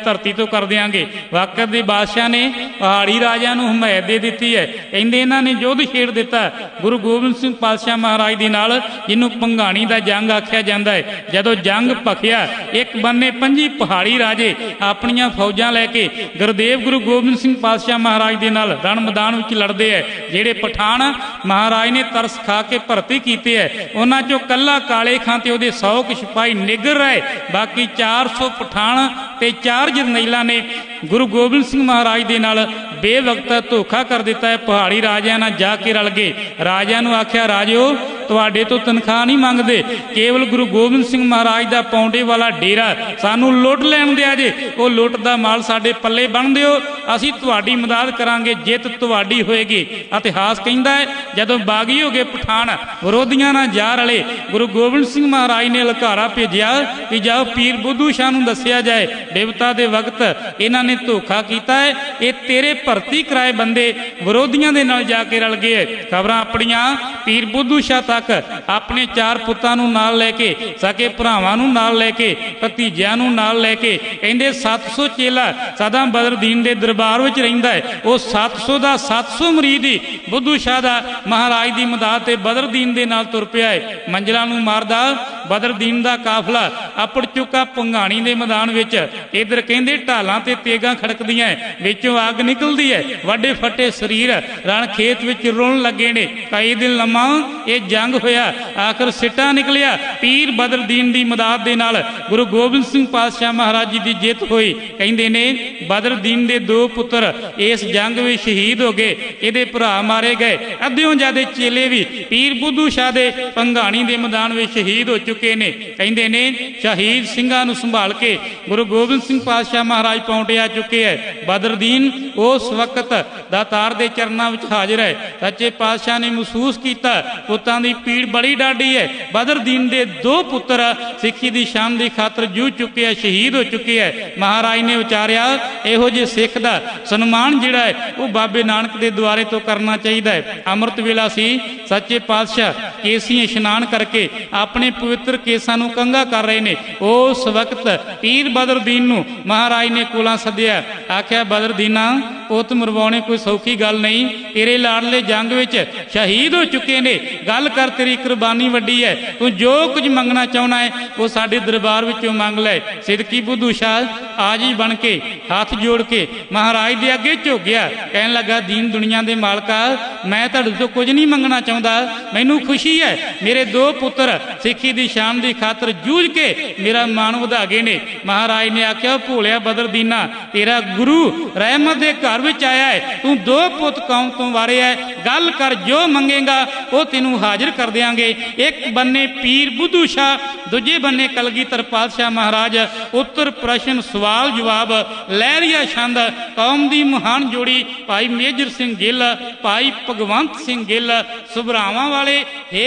ਧਰਤੀ ਤੋਂ ਕਰ ਦਿਆਂਗੇ। ਵਕਤ ਦੇ ਬਾਦਸ਼ਾਹ ਨੇ ਪਹਾੜੀ ਰਾਜਿਆਂ ਨੂੰ ਹਮਾਇਤ ਦੇ ਦਿੱਤੀ ਹੈ। ਕਹਿੰਦੇ ਇਹਨਾਂ ਨੇ ਯੁੱਧ ਛੇੜ ਦਿੱਤਾ ਗੁਰੂ ਗੋਬਿੰਦ ਸਿੰਘ ਪਾਤਸ਼ਾਹ ਮਹਾਰਾਜ ਦੇ ਨਾਲ, ਜਿਹਨੂੰ ਭੰਗਾਣੀ ਦਾ ਜੰਗ ਆਖਿਆ ਜਾਂਦਾ ਹੈ। ਜਦੋਂ ਜੰਗ ਭਖਿਆ, ਇੱਕ ਬੰਨੇ 5 ਪਹਾੜੀ ਰਾਜੇ ਆਪਣੀਆਂ ਫੌਜਾਂ ਲੈ ਕੇ ਗੁਰਦੇਵ ਗੁਰੂ ਗੋਬਿੰਦ ਸਿੰਘ ਪਾਤਸ਼ਾਹ ਮਹਾਰਾਜ ਦੇ ਨਾਲ ਰਣ ਮੈਦਾਨ ਵਿੱਚ ਲੜਦੇ ਹੈ। ਜਿਹੜੇ ਪਠਾਨ ਮਹਾਰਾਜ ਨੇ ਤਰਸ ਖਾ ਕੇ ਭਰਤੀ ਕੀਤੇ ਹੈ, ਉਹਨਾਂ ਚੋਂ ਕੱਲਾ ਕਾਲੇ ਖਾਂ ਤੇ ਉਹਦੇ 100 ਕੁ ਸਿਪਾਹੀ ਨਿੱਗਰ ਰਹੇ। ਬਾਕੀ 400 ਪਠਾਨ ਤੇ 4 ਜਰਨੈਲਾਂ ਨੇ ਗੁਰੂ ਗੋਬਿੰਦ ਸਿੰਘ ਮਹਾਰਾਜ ਦੇ ਨਾਲ ਬੇਵਕਤਾ ਧੋਖਾ ਕਰ ਦਿੱਤਾ ਹੈ। ਪਹਾੜੀ ਰਾਜਿਆਂ ਨਾਲ ਜਾ ਕੇ ਰਲ ਗਏ। ਰਾਜਿਆਂ ਨੂੰ ਆਖਿਆ, ਰਾਜਿਓ ਤੁਹਾਡੇ ਤੋਂ ਤਨਖਾਹ ਨਹੀਂ ਮੰਗਦੇ, ਕੇਵਲ ਗੁਰੂ ਗੋਬਿੰਦ ਸਿੰਘ ਮਹਾਰਾਜ ਦਾ ਪੌਂਡੇ ਵਾਲਾ ਡੇਰਾ ਸਾਨੂੰ ਲੁੱਟ ਲੈਣ ਦਿਆ ਜੇ। ਉਹ ਲੁੱਟ ਦਾ ਮਾਲ ਸਾਡੇ ਪੱਲੇ ਬੰਨ੍ਹ ਦਿਓ, ਅਸੀਂ ਤੁਹਾਡੀ ਮਦਦ ਕਰਾਂਗੇ, ਜਿੱਤ ਤੁਹਾਡੀ ਹੋਏਗੀ। ਇਤਿਹਾਸ ਕਹਿੰਦਾ ਹੈ ਜਦੋਂ ਬਾਗੀ ਹੋ ਗਏ ਪਠਾਨ, ਵਿਰੋਧੀਆਂ ਨਾਲ ਜਾ ਰਲੇ, ਗੁਰੂ ਗੋਬਿੰਦ ਸਿੰਘ ਮਹਾਰਾਜ ਨੇ ਲਲਕਾਰਾ ਭੇਜਿਆ ਕਿ ਜਾਓ ਪੀਰ ਬੁੱਧੂ ਸ਼ਾਹ ਨੂੰ ਦੱਸਿਆ ਜਾਏ, ਬਿਪਤਾ ਦੇ ਵਕਤ ਇਹਨਾਂ ਨੇ ਧੋਖਾ ਕੀਤਾ ਹੈ, ਇਹ ਤੇਰੇ ਭਰਤੀ ਕਰਾਏ ਬੰਦੇ ਵਿਰੋਧੀਆਂ ਦੇ ਨਾਲ ਜਾ ਕੇ ਰਲ ਗਏ। ਖਬਰਾਂ ਆਪਣੀਆਂ ਪੀਰ ਬੁੱਧੂ ਸ਼ਾਹ ਤੱਕ ਆਪਣੇ 4 ਪੁੱਤਾਂ ਨੂੰ ਨਾਲ ਲੈ ਕੇ, ਸਕੇ ਭਰਾਵਾਂ ਨੂੰ ਨਾਲ ਲੈ ਕੇ, ਭਤੀਜਿਆਂ ਨੂੰ ਨਾਲ ਲੈ ਕੇ, ਕਹਿੰਦੇ 700 ਚੇਲਾ ਸਦਾ ਬਦਰਦੀਨ ਦੇ ਦਰਬਾਰ ਵਿੱਚ ਰਹਿੰਦਾ ਹੈ। ਉਹ 700 ਦਾ 700 ਮੁਰੀਦ ਹੀ ਬੁੱਧੂ ਸ਼ਾਹ ਦਾ ਮਹਾਰਾਜ ਦੀ ਮਦਦ ਤੇ ਬਦਰਦੀਨ ਦੇ ਨਾਲ ਤੁਰ ਪਿਆ ਹੈ। ਮੰਜ਼ਲਾਂ ਨੂੰ ਮਾਰਦਾ ਬਦਰਦੀਨ ਦਾ ਕਾਫਲਾ ਆਪੜ ਚੁੱਕਾ ਭੰਗਾਣੀ ਦੇ ਮੈਦਾਨ ਵਿੱਚ। ਇਧਰ ਕਹਿੰਦੇ ਢਾਲਾਂ ਤੇ ਤੇਗਾਂ ਖੜਕਦੀਆਂ, ਵਿੱਚੋਂ ਅੱਗ ਨਿਕਲਦੀ ਹੈ, ਵੱਡੇ ਫੱਟੇ ਸਰੀਰ ਰਣ ਖੇਤ ਵਿੱਚ ਰੁਲਣ ਲੱਗੇ ਨੇ। ਕਈ ਦਿਨ ਲੰਮਾ ਇਹ ਜੰਗ ਹੋਇਆ, ਆਖਰ ਸਿੱਟਾ ਨਿਕਲਿਆ। ਪੀਰ ਬਦਰਦੀਨ ਦੀ ਮਦਦ ਦੇ ਨਾਲ ਗੁਰੂ ਗੋਬਿੰਦ ਸਿੰਘ ਪਾਤਸ਼ਾਹ ਮਹਾਰਾਜ ਜੀ ਦੀ ਜਿੱਤ ਹੋਈ। ਕਹਿੰਦੇ ਨੇ ਬਦਰਦੀਨ ਦੇ 2 ਪੁੱਤਰ ਇਸ ਜੰਗ ਵਿੱਚ ਸ਼ਹੀਦ ਹੋ ਗਏ, ਇਹਦੇ ਭਰਾ ਮਾਰੇ ਗਏ। ਅੱਧਿਓਂ ਜ਼ਿਆਦੇ ਚੇਲੇ ਵੀ ਪੀਰ ਬੁੱਧੂ ਸ਼ਾਹ ਦੇ ਭੰਗਾਣੀ ਦੇ ਮੈਦਾਨ ਵਿੱਚ ਸ਼ਹੀਦ ਹੋ ਚੁੱਕੇ ਨੇ। ਕਹਿੰਦੇ ਨੇ ਸ਼ਹੀਦ ਸਿੰਘਾਂ ਨੂੰ ਸੰਭਾਲ ਕੇ ਗੁਰੂ ਗੋਬਿੰਦ ਸਿੰਘ ਪਾਤਸ਼ਾਹ ਮਹਾਰਾਜ ਪਹੁੰਚੇ ਆ ਚੁੱਕੇ ਹੈ। ਬਦਰਦੀਨ ਉਸ ਵਕਤ ਦਾਤਾਰ ਦੇ ਚਰਨਾਂ ਵਿੱਚ ਹਾਜ਼ਰ ਹੈ। ਸੱਚੇ ਪਾਤਸ਼ਾਹ ਨੇ ਮਹਿਸੂਸ ਕੀਤਾ ਪੁੱਤਾਂ ਦੀ ਪੀੜ ਬੜੀ ਡਾਢੀ ਹੈ। ਬਦਰਦੀਨ ਦੇ 2 ਪੁੱਤਰ ਸਿੱਖੀ ਦੀ ਸ਼ਾਨ ਦੀ ਖਾਤਰ ਜੂਝ ਚੁੱਕੇ ਹੈ, ਸ਼ਹੀਦ ਹੋ ਚੁੱਕੇ ਹੈ। ਮਹਾਰਾਜ ਨੇ ਵਿਚਾਰਿਆ ਇਹੋ ਜਿਹੇ ਸਿੱਖ ਦਾ ਸਨਮਾਨ ਜਿਹੜਾ ਹੈ ਉਹ ਬਾਬੇ ਨਾਨਕ ਦੇ ਦੁਆਰੇ ਤੋਂ ਕਰਨਾ ਚਾਹੀਦਾ ਹੈ। ਅੰਮ੍ਰਿਤ ਵੇਲਾ ਸੀ, ਸੱਚੇ ਪਾਤਸ਼ਾਹ ਕੇਸੀ ਇਸ਼ਨਾਨ ਕਰਕੇ ਆਪਣੇ ਪਵਿੱਤਰ ਕੇਸਾਂ ਨੂੰ ਕੰਘਾ ਕਰ ਰਹੇ ਨੇ। ਉਸ ਵਕਤ ਪੀਰ ਬਦਰਦੀਨ ਨੂੰ ਮਹਾਰਾਜ ਨੇ ਕੋਲਾਂ ਸੱਦਿਆ, ਆਖਿਆ ਬਦਰਦੀਨਾ ਪੁੱਤ ਮਰਵਾਉਣੇ ਕੋਈ ਸੌਖੀ ਗੱਲ ਨਹੀਂ, ਤੇਰੇ ਲਾਡਲੇ ਜੰਗ ਵਿੱਚ ਸ਼ਹੀਦ ਹੋ ਚੁੱਕੇ ਨੇ, ਗੱਲ ਕਰ, ਤੇਰੀ ਕੁਰਬਾਨੀ ਵੱਡੀ ਹੈ, ਤੂੰ ਜੋ ਕੁਝ ਮੰਗਣਾ ਚਾਹੁੰਦਾ ਹੈ ਉਹ ਸਾਡੇ ਦਰਬਾਰ ਵਿੱਚੋਂ ਮੰਗ ਲੈ। ਸਿੱਧਕੀ ਬੁੱਧੂ ਸ਼ਾਹ ਆਜੀ ਬਣ ਕੇ ਹੱਥ ਜੋੜ ਕੇ ਮਹਾਰਾਜ ਦੇ ਅੱਗੇ ਝੁਕਿਆ, ਕਹਿਣ ਲੱਗਾ ਦੀਨ ਦੁਨੀਆ ਦੇ ਮਾਲਕਾ, ਮੈਂ ਤੁਹਾਡੇ ਤੋਂ ਕੁਝ ਨਹੀਂ ਮੰਗਣਾ ਚਾਹੁੰਦਾ, ਮੈਨੂੰ ਖੁਸ਼ੀ ਹੈ ਮੇਰੇ 2 ਪੁੱਤਰ ਸਿੱਖੀ ਦੀ ਸ਼ਾਨ ਦੀ ਖਾਤਰ ਜੂਝ ਕੇ ਮੇਰਾ ਮਾਣ ਵਧਾ ਗਏ ਨੇ। ਮਹਾਰਾਜ ਨੇ ਆਖਿਆ ਭੋਲਿਆ ਬਦਰਦੀਨਾ, ਤੇਰਾ ਗੁਰੂ ਰਹਿਮਤ ਦੇ ਘਰ ਵਿੱਚ ਆਇਆ ਹੈ, ਤੂੰ 2 ਪੁੱਤ ਕੌਮ ਤੋਂ ਵਾਰਿਆ ਹੈ, ਗੱਲ ਕਰ, ਜੋ ਮੰਗੇਗਾ ਉਹ ਤੈਨੂੰ ਹਾਜ਼ਰ ਕਰ ਦਿਆਂਗੇ। ਇੱਕ ਬੰਨੇ ਪੀਰ ਬੁੱਧੂ ਸ਼ਾਹ, ਦੂਜੇ ਬੰਨੇ ਕਲਗੀਧਰ ਪਾਤਸ਼ਾਹ ਮਹਾਰਾਜ। ਉੱਤਰ ਪ੍ਰਸ਼ਨ ਸਵਾਲ ਜਵਾਬ ਲਹਿਰੀਆ ਛੰਦ ਕੌਮ ਦੀ ਮਹਾਨ ਜੋੜੀ ਭਾਈ ਮੇਜਰ ਸਿੰਘ ਗਿੱਲ, ਭਾਈ ਭਗਵੰਤ ਸਿੰਘ ਗਿੱਲ ਸੁਭਰਾਵਾਂ ਵਾਲੇ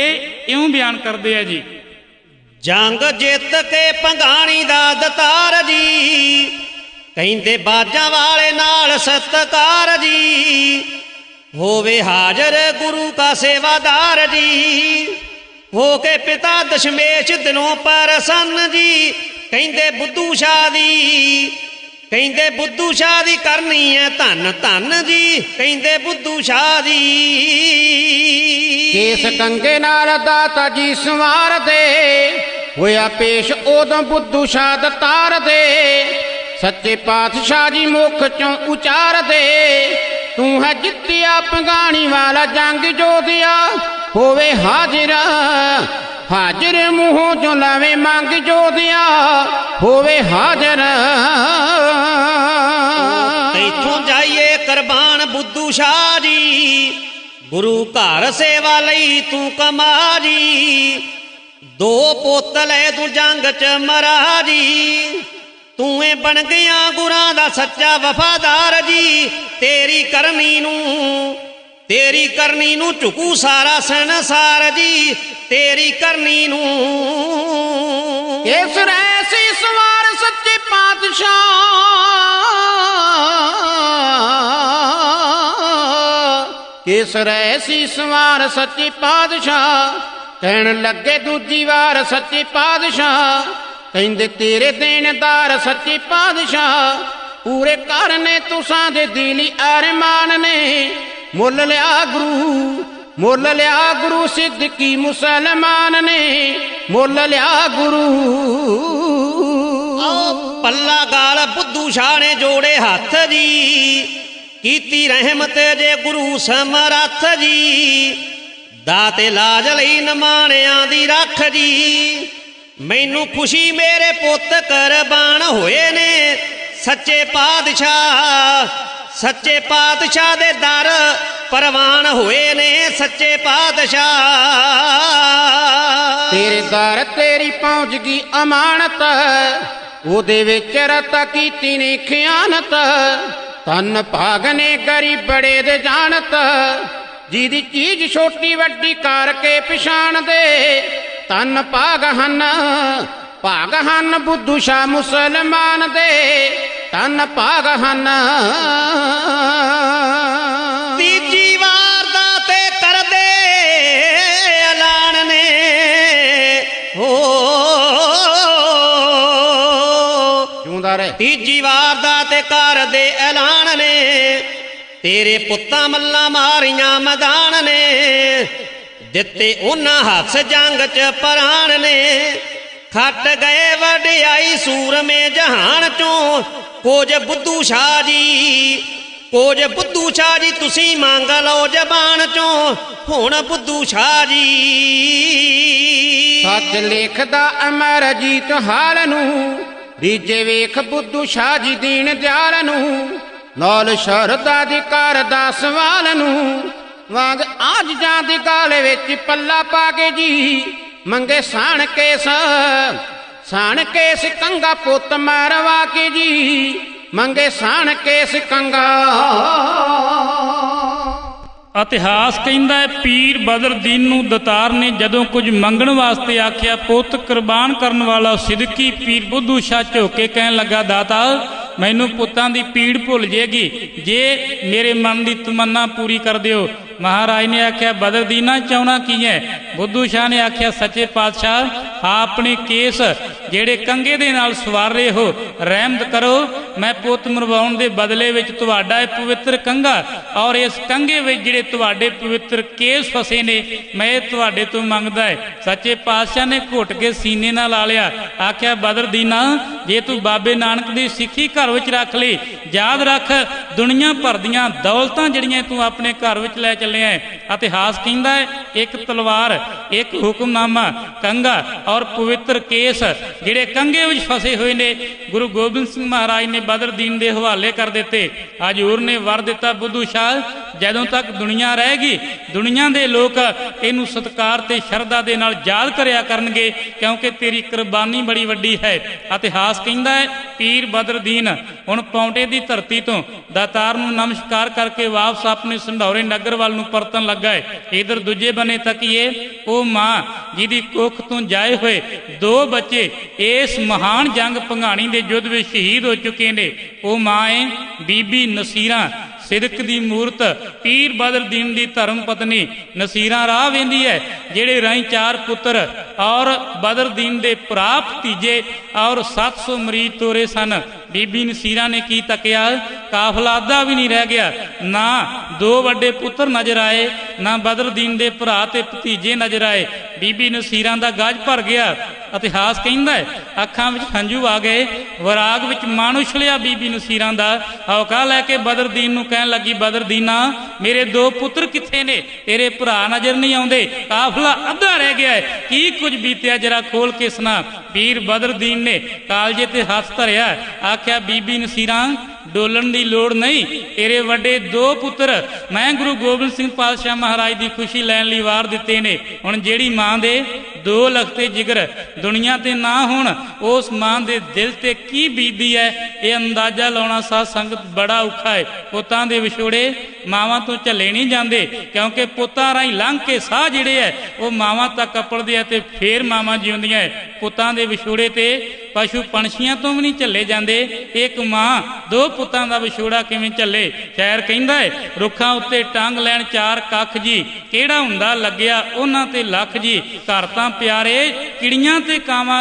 ਇਉਂ ਬਿਆਨ ਕਰਦੇ ਆ ਜੀ। ਜੰਗ ਜਿੱਤ ਕੇ ਭੰਗਾਣੀ ਦਾ ਦਤਾਰ ਜੀ, ਕਹਿੰਦੇ ਬਾਜਾਂ ਵਾਲੇ ਨਾਲ ਸਤਕਾਰ ਜੀ, ਹੋਵੇ ਹਾਜ਼ਰ ਗੁਰੂ ਕਾ ਸੇਵਾਦਾਰ ਜੀ, ਹੋ ਕੇ ਪਿਤਾ ਦਸ਼ਮੇਸ਼ ਦਿਨੋਂ ਪ੍ਰਸੰਨ ਜੀ। ਕਹਿੰਦੇ ਬੁੱਧੂ ਸ਼ਾਹ ਦੀ, ਕਹਿੰਦੇ ਬੁੱਧੂ ਸ਼ਾਹ ਦੀ ਕਰਨੀ ਹੈ ਧੰਨ ਧੰਨ ਜੀ, ਕਹਿੰਦੇ ਬੁੱਧੂ ਸ਼ਾਹ ਦੀ। ਕੇਸ ਕੰਗੇ ਨਾਲ ਦਾਤਾ ਜੀ ਸੰਵਾਰ ਦੇ, ਹੋਇਆ ਪੇਸ਼ ਉਦੋਂ ਬੁੱਧੂ ਸ਼ਾਹ ਦਤਾਰ ਦੇ। ਸੱਚੇ ਪਾਤਸ਼ਾਹ ਜੀ ਮੁਖ ਚੋਂ ਉਚਾਰ ਦੇ, ਤੂੰ ਹੈ ਜਿੱਤਿਆ ਭੰਗਾਣੀ ਵਾਲਾ ਜੰਗ ਜੋਧਿਆ, ਹੋਵੇ ਹਾਜ਼ਰ ਹਾਜ਼ਰ ਮੂੰਹੋਂ ਚੋਂ ਲਾਵੇ ਮੰਗ ਜੋਧਿਆ, ਹੋਵੇ ਹਾਜ਼ਰ। ਇੱਥੋਂ ਜਾਈਏ ਕੁਰਬਾਨ ਬੁੱਧੂ ਸ਼ਾਹ ਜੀ, ਗੁਰੂ ਘਰ ਸੇਵਾ ਲਈ ਤੂੰ ਕਮਾ ਜੀ, 2 ਪੁੱਤ ਲੈ ਤੂੰ ਜੰਗ ਚ ਮਰਾ ਜੀ, ਤੂੰ ਏ ਬਣ ਗਿਆ ਗੁਰਾਂ ਦਾ ਸੱਚਾ ਵਫਾਦਾਰ ਜੀ। ਤੇਰੀ ਕਰਨੀ ਨੂੰ ਝੁਕੂ ਸਾਰਾ ਸੰਸਾਰ ਜੀ, ਤੇਰੀ ਕਰਨੀ ਨੂੰ। ਇਸ ਐਸੀ ਸਵਾਰ ਸੱਚੇ ਪਾਤਸ਼ਾਹ, ਕੇਸਰ ਐਸੀ ਸਵਾਰ ਸੱਚੇ ਪਾਤਸ਼ਾਹ। ਕਹਿਣ ਲੱਗੇ ਦੂਜੀ ਵਾਰ ਸੱਚੇ ਪਾਤਸ਼ਾਹ, ਕਹਿੰਦੇ ਤੇਰੇ ਦੇਣਦਾਰ ਸੱਚੇ ਪਾਤਸ਼ਾਹ ਪੂਰੇ ਕਰਨੇ ਤੁਸਾਂ ਦੇ ਦਿਲੀ ਅਰਮਾਨ ਨੇ। ਮੁੱਲ ਲਿਆ ਗੁਰੂ ਸਿੱਦਕੀ ਮੁਸਲਮਾਨ ਨੇ, ਮੁੱਲ ਲਿਆ ਗੁਰੂ। ਪੱਲਾ ਗਾਲ ਬੁੱਧੂ ਸ਼ਾਹ ਨੇ ਜੋੜੇ ਹੱਥ ਜੀ, ਕੀਤੀ ਰਹਿਮਤ ਜੇ ਗੁਰੂ ਸਮਰੱਥ ਜੀ। ਦਾਤੇ ਲਾਜ ਲਈ ਨਮਾਣਿਆਂ ਦੀ ਰੱਖ ਜੀ, ਮੈਨੂੰ ਖੁਸ਼ੀ ਮੇਰੇ ਪੁੱਤ ਕੁਰਬਾਨ ਹੋਏ ਨੇ। ਸੱਚੇ ਪਾਤਸ਼ਾਹ ਦੇ ਦਰ ਪ੍ਰਵਾਨ ਹੋਏ ਨੇ। ਸੱਚੇ ਪਾਤਸ਼ਾਹ ਤੇਰੇ ਦਰ ਤੇਰੀ ਪਹੁੰਚ ਗਈ ਅਮਾਨਤ, ਉਹਦੇ ਵਿੱਚ ਰਤਾ ਕੀਤੀ ਨੇ ਖਿਆਨਤ। ਤਨ ਭਾਗ ਨੇ ਗਰੀਬੜੇ ਦੇ ਜਾਣਤ, ਜਿਹਦੀ ਚੀਜ਼ ਛੋਟੀ ਵੱਡੀ ਕਰਕੇ ਪਛਾਣਦੇ। ਤਨ ਭਾਗ ਹਨ ਬੁੱਧੂ ਸ਼ਾਹ ਮੁਸਲਮਾਨ ਦੇ, ਤਨ ਭਾਗ ਹਨ। ਤੀਜੀ ਵਾਰ ਦਾ ਤੇ ਕਰਦੇ ਐਲਾਨ ਨੇ, ਜਿਉਂਦਾ ਰਹੇ। ਤੀਜੀ ਵਾਰ ਦਾ ਤੇ ਕਰਦੇ ਐਲਾਨ ਨੇ, ਤੇਰੇ ਪੁੱਤਾਂ ਮੱਲਾਂ ਮਾਰੀਆਂ ਮੈਦਾਨ ਨੇ। ਦਿੱਤੇ ਉਹਨਾਂ ਹੱਥ ਜੰਗ ਚ ਪ੍ਰਾਣ ਨੇ, ਖੱਟ ਗਏ ਵਡਿਆਈ ਸੂਰਮੇ ਜਹਾਨ ਚੋਂ। ਕੁਝ ਬੁੱਧੂ ਸ਼ਾਹ ਜੀ ਤੁਸੀਂ ਮੰਗ ਲਓ ਜ਼ਬਾਨ ਚੋਂ, ਹੁਣ ਬੁੱਧੂ ਸ਼ਾਹ ਜੀ। ਸੱਚ ਲਿਖਦਾ ਅਮਰਜੀਤ ਹਾਲ ਨੂੰ, ਰੀਜੇ ਵੇਖ ਬੁੱਧੂ ਸ਼ਾਹ ਜੀ ਦੀਨ ਦਿਆਲ ਨੂੰ। ਨਾਲ ਸ਼ਰਧਾ ਦੀ ਕਰਦਾ ਸਵਾਲ ਨੂੰ, ਵਾਂਗ ਆਜ ਜਾਂ ਦੀ ਗਾਲ ਵਿੱਚ ਪੱਲਾ ਪਾ ਕੇ ਜੀ। ਮੰਗੇ ਸਾਣ ਕੇਸ ਕੰਗਾ ਪੁੱਤ ਮਾਰਵਾ ਕੇ ਜੀ। ਮੰਗੇ ਸਾਣ ਕੇਸ ਕੰਗਾ। ਇਤਿਹਾਸ ਕਹਿੰਦਾ ਹੈ ਪੀਰ ਬਦਰਦੀਨ ਨੂੰ ਦਤਾਰ ਨੇ ਜਦੋਂ ਕੁਝ ਮੰਗਣ ਵਾਸਤੇ ਆਖਿਆ, ਪੁੱਤ ਕੁਰਬਾਨ ਕਰਨ ਵਾਲਾ ਸਿੱਦਕੀ ਪੀਰ ਬੁੱਧੂ ਸ਼ਾਹ ਝੁਕ ਕੇ ਕਹਿਣ ਲੱਗਾ, ਦਾਤਾ ਮੈਨੂੰ ਪੁੱਤਾਂ ਦੀ ਪੀੜ ਭੁੱਲ ਜੇਗੀ ਜੇ ਮੇਰੇ ਮਨ ਦੀ ਤਮੰਨਾ ਪੂਰੀ ਕਰ ਦਿਓ। ਮਹਾਰਾਜ ਨੇ ਆਖਿਆ, ਬਦਰਦੀਨਾ ਚਾਹੁੰਦਾ ਕੀ ਹੈ? ਬੁੱਧੂ ਸ਼ਾਹ ਨੇ ਆਖਿਆ, ਸੱਚੇ ਪਾਤਸ਼ਾਹ ਆਪਣੇ ਕੇਸ ਜਿਹੜੇ ਕੰਗੇ ਦੇ ਨਾਲ ਸਵਾਰ ਰਹੇ ਹੋ ਰਹਿਮਤ ਕਰੋ। ਮੈਂ ਪੁੱਤ ਮਰਵਾਉਣ ਦੇ ਬਦਲੇ ਵਿੱਚ ਤੁਹਾਡਾ ਇਹ ਪਵਿੱਤਰ ਕੰਗਾ ਔਰ ਇਸ ਕੰਗੇ ਵਿੱਚ ਜਿਹੜੇ ਤੁਹਾਡੇ ਪਵਿੱਤਰ ਕੇਸ ਫਸੇ ਨੇ ਮੈਂ ਤੁਹਾਡੇ ਤੋਂ ਮੰਗਦਾ ਹੈ। ਸੱਚੇ ਪਾਤਸ਼ਾਹ ਨੇ ਘੁੱਟ ਕੇ ਸੀਨੇ ਨਾਲ ਲਾ ਲਿਆ, ਆਖਿਆ, ਬਦਰਦੀਨਾ ਜੇ ਤੂੰ ਬਾਬੇ ਨਾਨਕ ਦੀ ਸਿੱਖੀ ਘਰ ਵਿੱਚ ਰੱਖ ਲਈ, ਯਾਦ ਰੱਖ ਦੁਨੀਆ ਭਰ ਦੀਆਂ ਦੌਲਤਾਂ ਜਿਹੜੀਆਂ ਤੂੰ ਆਪਣੇ ਘਰ ਵਿੱਚ ਲੈ ਚੱਲਿਆ ਹੈ। ਇਤਿਹਾਸ ਕਹਿੰਦਾ ਹੈ ਇੱਕ ਤਲਵਾਰ, ਇੱਕ ਹੁਕਮਨਾਮਾ, ਕੰਗਾ ਔਰ ਪਵਿੱਤਰ ਕੇਸ ਜਿਹੜੇ ਕੰਗੇ ਵਿੱਚ ਫਸੇ ਹੋਏ ਨੇ ਗੁਰੂ ਗੋਬਿੰਦ ਸਿੰਘ ਮਹਾਰਾਜ ਨੇ ਬਦਰਦੀਨ ਦੇ ਹਵਾਲੇ ਕਰ ਦਿੱਤੇ। ਹਜ਼ੂਰ ਨੇ ਵਰ ਦਿੱਤਾ, ਬੁੱਧੂ ਸ਼ਾਹ ਜਦੋਂ ਤੱਕ ਦੁਨੀਆ ਰਹੇਗੀ ਦੁਨੀਆ ਦੇ ਲੋਕ ਇਹਨੂੰ ਸਤਿਕਾਰ ਤੇ ਸ਼ਰਧਾ ਦੇ ਨਾਲ ਯਾਦ ਕਰਿਆ ਕਰਨਗੇ, ਕਿਉਂਕਿ ਤੇਰੀ ਕੁਰਬਾਨੀ ਬੜੀ ਵੱਡੀ ਹੈ। ਇਤਿਹਾਸ ਕਹਿੰਦਾ ਹੈ ਪੀਰ ਬਦਰਦੀਨ ਹੁਣ ਪੌਂਟੇ ਦੀ ਧਰਤੀ ਤੋਂ ਦਾਤਾਰ ਨੂੰ ਨਮਸਕਾਰ ਕਰਕੇ ਵਾਪਸ ਆਪਣੇ ਸੰਢੌਰੇ ਨਗਰ ਵੱਲ ਨੂੰ ਪਰਤਣ ਲੱਗਾ ਹੈ। ਇਧਰ ਦੂਜੇ ਬੰਨੇ ਤੱਕੀਏ, ਉਹ ਮਾਂ ਜਿਹਦੀ ਕੁੱਖ ਤੋਂ ਜਾਏ ਹੋਏ 2 ਬੱਚੇ ਇਸ ਮਹਾਨ ਜੰਗ ਭੰਗਾਣੀ ਦੇ ਯੁੱਧ ਵਿੱਚ ਸ਼ਹੀਦ ਹੋ ਚੁੱਕੇ ਨੇ। ਉਹ ਮਾਂ ਹੈ ਬੀਬੀ ਨਸੀਰਾਂ ਸਿਦਕ ਦੀ ਮੂਰਤ, ਪੀਰ ਬਦਰਦੀਨ ਦੀ ਧਰਮ ਪਤਨੀ ਨਸੀਰਾਂ ਰਾਹ ਵੇਂਦੀ ਹੈ, ਜਿਹੜੇ ਰਾਹੀਂ 4 ਪੁੱਤਰ ਔਰ ਬਦਰਦੀਨ ਦੇ ਭਰਾ ਭਤੀਜੇ ਔਰ 700 ਮਰੀਜ਼ ਤੋਰੇ ਸਨ। ਬੀਬੀ ਨਸੀਰਾਂ ਨੇ ਕੀ ਤੱਕਿਆ, ਕਾਫਲਾ ਅੱਧਾ ਵੀ ਨਹੀਂ ਰਹਿ ਗਿਆ। ਨਾ 2 ਵੱਡੇ ਪੁੱਤਰ ਨਜ਼ਰ ਆਏ, ਨਾ ਬਦਰਦੀਨ ਦੇ ਭਰਾ ਤੇ ਭਤੀਜੇ ਨਜ਼ਰ ਆਏ। ਬੀਬੀ ਨਸੀਰਾਂ ਦਾ ਗੱਜ ਭਰ ਗਿਆ। ਇਤਿਹਾਸ ਕਹਿੰਦਾ ਹੈ ਅੱਖਾਂ ਵਿੱਚ ਹੰਝੂ ਆ ਗਏ, ਵਿਰਾਗ ਵਿੱਚ ਮਨ ਉਛਲਿਆ ਬੀਬੀ ਨਸੀਰਾਂ ਦਾ। ਹੌਕਾ ਲੈ ਕੇ ਬਦਰਦੀਨ ਨੂੰ ਕਹਿਣ ਲੱਗੀ, ਬਦਰਦੀਨਾ ਮੇਰੇ 2 ਪੁੱਤਰ ਕਿੱਥੇ ਨੇ? ਤੇਰੇ ਭਰਾ ਨਜ਼ਰ ਨਹੀਂ ਆਉਂਦੇ, ਕਾਫਲਾ ਅੱਧਾ ਰਹਿ ਗਿਆ ਹੈ, ਕੀ ਕੁਝ ਬੀਤਿਆ ਜਰਾ ਖੋਲ ਕੇ ਸੁਣਾ। ਪੀਰ ਬਦਰਦੀਨ ਨੇ ਕਾਲਜੇ ਤੇ ਹੱਥ ਧਰਿਆ, ਆਖਿਆ, ਬੀਬੀ ਨਸੀਰਾਂ ਡੋਲਣ ਦੀ ਲੋੜ ਨਹੀਂ, ਤੇਰੇ ਵੱਡੇ 2 ਪੁੱਤਰ ਮੈਂ ਗੁਰੂ ਗੋਬਿੰਦ ਸਿੰਘ ਪਾਤਸ਼ਾਹ ਮਹਾਰਾਜ ਦੀ ਖੁਸ਼ੀ ਲੈਣ ਲਈ ਵਾਰ ਦਿੱਤੇ ਨੇ। ਹੁਣ ਜਿਹੜੀ ਮਾਂ ਦੇ 2 ਲਖਤੇ ਜਿਗਰ ਦੁਨੀਆ ਤੇ ਨਾ ਹੋਣ, ਉਸ ਮਾਂ ਦੇ ਦਿਲ ਤੇ ਕੀ ਬੀਤਦੀ ਹੈ ਇਹ ਅੰਦਾਜ਼ਾ ਲਾਉਣਾ ਸਾਧ ਸੰਗਤ ਬੜਾ ਔਖਾ ਹੈ। ਪੁੱਤਾਂ ਦੇ ਵਿਛੋੜੇ ਮਾਵਾਂ ਤੋਂ ਝੱਲੇ ਨਹੀਂ ਜਾਂਦੇ, ਕਿਉਂਕਿ ਪੁੱਤਾਂ ਰਾਹੀਂ ਲੰਘ ਕੇ ਸਾਹ ਜਿਹੜੇ ਹੈ ਉਹ ਮਾਵਾਂ ਤੱਕ ਅੱਪੜਦੇ ਆ ਤੇ ਫੇਰ ਮਾਵਾਂ ਜਿਉਂਦੀਆਂ ਹੈ। ਪੁੱਤਾਂ ਦੇ ਵਿਛੋੜੇ ਤੇ ਪਸ਼ੂ ਪੰਛੀਆਂ ਤੋਂ ਵੀ ਨਹੀਂ ਝੱਲੇ ਜਾਂਦੇ, ਇੱਕ ਮਾਂ 2 ਪੁੱਤਾਂ ਦਾ ਵਿਛੋੜਾ ਕਿਵੇਂ ਝੱਲੇ। ਸ਼ਾਇਰ ਕਹਿੰਦਾ ਹੈ, ਰੁੱਖਾਂ ਉੱਤੇ ਟੰਗ ਲੈਣ 4 ਕੱਖ ਜੀ, ਕਿਹੜਾ ਹੁੰਦਾ ਲੱਗਿਆ ਉਹਨਾਂ ਤੇ ਲੱਖ ਜੀ। ਘਰ ਤਾਂ ਪਿਆਰੇ, ਕਿੜੀਆਂ ਤੇ ਕਾਵਾਂ ਨੂੰ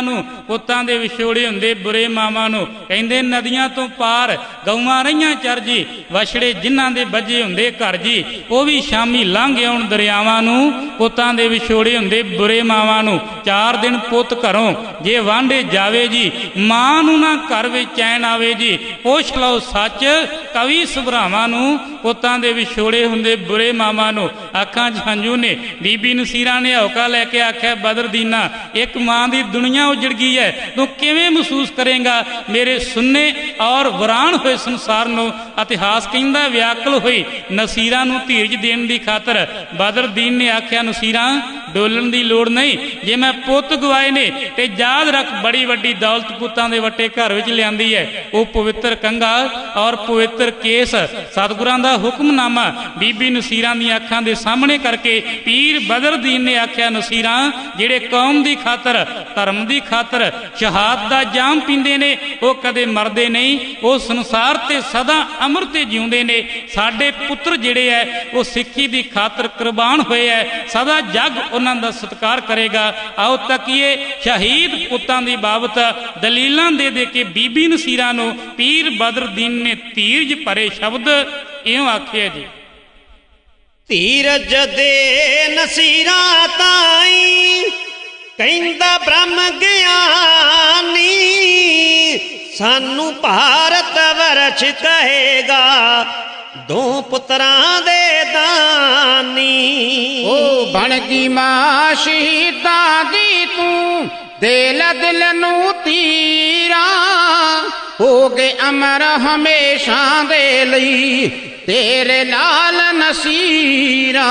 ਪੁੱਤਾਂ ਦੇ ਵਿਛੋੜੇ ਹੁੰਦੇ ਬੁਰੇ ਮਾਵਾਂ ਨੂੰ। ਕਹਿੰਦੇ ਨਦੀਆਂ ਤੋਂ ਪਾਰ ਗਊਆਂ ਰਹੀਆਂ ਚਰ ਜੀ, ਵਛੜੇ ਜਿਨ੍ਹਾਂ ਦੇ ਬੱਜੇ ਹੁੰਦੇ ਘਰ ਜੀ, ਉਹ ਵੀ ਸ਼ਾਮੀ ਲੰਘ ਆਉਣ ਦਰਿਆਵਾਂ ਨੂੰ। ਪੁੱਤਾਂ ਦੇ ਵਿਛੋੜੇ ਹੁੰਦੇ ਬੁਰੇ ਮਾਵਾਂ ਨੂੰ। 4 ਦਿਨ ਪੁੱਤ ਘਰੋਂ ਜੇ ਵਾਂਢੇ ਜਾਵੇ ਜੀ, ਮਾਂ ਨੂੰ ਨਾ ਘਰ ਵਿੱਚ ਚੈਨ ਆਵੇ ਜੀ। ਪੁੱਛ ਲਓ ਸੱਚ ਕਵੀ ਸੁਭਰਾਵਾਂ ਨੂੰ, ਪੁੱਤਾਂ ਦੇ ਵਿਛੋੜੇ ਹੁੰਦੇ ਬੁਰੇ ਮਾਵਾਂ ਨੂੰ। ਅੱਖਾਂ 'ਚ ਹੰਝੂ ਨੇ। ਬੀਬੀ ਨਸੀਰਾਂ ਨੇ ਹੌਕਾ ਲੈ ਕੇ ਆਖਿਆ, ਬਦਰਦੀਨਾ ਇੱਕ ਮਾਂ ਦੀ ਦੁਨੀਆ ਉਜੜ ਗਈ ਹੈ, ਤੂੰ ਕਿਵੇਂ ਮਹਿਸੂਸ ਕਰੇਗਾ ਮੇਰੇ ਸੁੰਨੇ ਔਰ ਵਿਰਾਨ ਹੋਏ ਸੰਸਾਰ ਨੂੰ। ਇਤਿਹਾਸ ਕਹਿੰਦਾ ਵਿਆਕਲ ਹੋਈ ਨਸੀਰਾਂ ਨੂੰ ਧੀਰਜ ਦੇਣ ਦੀ ਖਾਤਰ ਬਦਰਦੀਨ ਨੇ ਆਖਿਆ, ਨਸੀਰਾਂ ਡੋਲਣ ਦੀ ਲੋੜ ਨਹੀਂ, ਜੇ ਮੈਂ ਪੁੱਤ ਗਵਾਏ ਨੇ ਤੇ ਯਾਦ ਰੱਖ ਬੜੀ ਵੱਡੀ ਦੌਲਤ ਪੁੱਤਾਂ ਦੇ ਵੱਟੇ ਘਰ ਵਿੱਚ ਲਿਆਂਦੀ ਹੈ। ਉਹ ਪਵਿੱਤਰ ਕੰਗਾ ਔਰ ਪਵਿੱਤਰ ਕੇਸ ਸਤਿਗੁਰਾਂ ਦਾ ਹੁਕਮਨਾਮਾ ਬੀਬੀ ਨਸੀਰਾਂ ਦੀਆਂ ਅੱਖਾਂ ਦੇ ਸਾਹਮਣੇ ਕਰਕੇ ਪੀਰ ਬਦਰਦੀਨ ਨੇ ਆਖਿਆ, ਨਸੀਰਾਂ ਜਿਹੜੇ ਕੌਮ ਦੀ ਖਾਤਰ ਧਰਮ ਦੀ ਖਾਤਰ ਸ਼ਹਾਦਤ ਦਾ ਜਾਮ ਪੀਂਦੇ ਨੇ ਉਹ ਕਦੇ ਮਰਦੇ ਨਹੀਂ, ਉਹ ਸੰਸਾਰ ਤੇ ਸਦਾ ਅਮਰ ਤੇ ਜਿਉਂਦੇ ਨੇ। ਸਾਡੇ ਪੁੱਤਰ ਜਿਹੜੇ ਐ ਉਹ ਸਿੱਖੀ ਦੀ ਖਾਤਰ ਕੁਰਬਾਨ ਹੋਏ ਐ, ਸਦਾ ਜੱਗ ਉਹਨਾਂ ਦਾ ਸਤਿਕਾਰ ਕਰੇਗਾ। ਆਓ ਤੱਕੀਏ ਸ਼ਹੀਦ ਪੁੱਤਾਂ ਦੀ ਬਾਬਤ ਦਲੀਲਾਂ ਦੇ ਦੇ ਕੇ ਬੀਬੀ ਨਸੀਰਾਂ ਨੂੰ ਪੀਰ ਬਦਰਦੀਨ ਨੇ ਧੀਰਜ ਭਰੇ ਸ਼ਬਦ ਇਉਂ ਆਖਿਆ ਜੀ। ਧੀਰਜ ਦੇ ਨਸੀਰਾਂ ਤਾਈ ਕਹਿੰਦਾ ਬ੍ਰਹਮ ਗਿਆਨੀ, ਸਾਨੂੰ ਭਾਰਤ ਵਰਛ ਕਹੇਗਾ ਦੋ ਪੁੱਤਰਾਂ ਦੇ ਦਾਨੀ। ਉਹ ਬਣ ਗਈ ਮਾਂ ਸ਼ਹੀਦਾਂ ਦੀ ਤੂੰ, ਦਿਲ ਦਿਲ ਨੂੰ ਤੀਰਾ ਹੋ ਗਏ ਅਮਰ ਹਮੇਸ਼ਾ ਦੇ ਲਈ ਤੇਰੇ ਲਾਲ ਨਸੀਰਾਂ।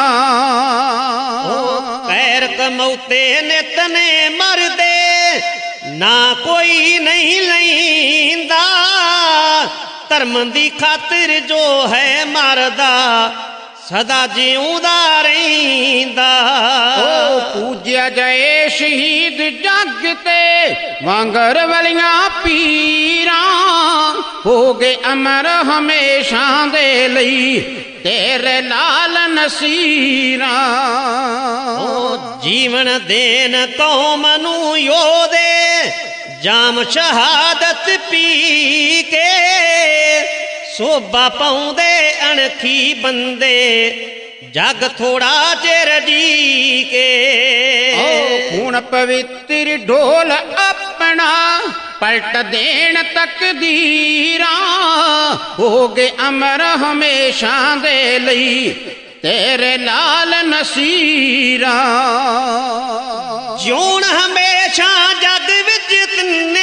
ਪੈਰ ਕਮੌਤੇ ਨਿਤ ਨੇ ਮਰਦੇ ਨਾ ਕੋਈ ਨਹੀਂ ਲੈਂਦਾ, ਧਰਮ ਦੀ ਖਾਤਰ ਜੋ ਹੈ ਮਰਦਾ ਸਦਾ ਜਿਉਂਦਾ ਰਹਿੰਦਾ। ਉਹ ਪੂਜਿਆ ਜਾਏ ਸ਼ਹੀਦ ਜੱਗ ਤੇ ਵਾਂਗਰ ਵਲੀਆਂ ਪੀਰਾਂ, ਹੋ ਗਏ ਅਮਰ ਹਮੇਸ਼ਾ ਦੇ ਲਈ ਤੇਰੇ ਲਾਲ ਨਸੀਰਾਂ। ਉਹ ਜੀਵਨ ਦੇਣ ਕੌਮ ਨੂੰ ਯੋਧੇ ਜਾਮ ਸ਼ਹਾਦਤ ਪੀ ਕੇ, ਸੋਭਾ ਪਾਉਂਦੇ ਅਣਖੀ ਬੰਦੇ ਜਗ ਥੋੜਾ ਚਿਰ ਜੀ ਕੇ। ਹੁਣ ਪਵਿੱਤਰ ਢੋਲ ਆਪਣਾ ਪਲਟ ਦੇਣ ਤਕਦੀਰਾਂ, ਹੋ ਗਏ ਅਮਰ ਹਮੇਸ਼ਾ ਦੇ ਲਈ ਤੇਰੇ ਲਾਲ ਨਸੀਰਾਂ। ਜਿਉਣ ਹਮੇਸ਼ਾ ਜਗ ਵਿੱਚ ਤਿੰਨੇ,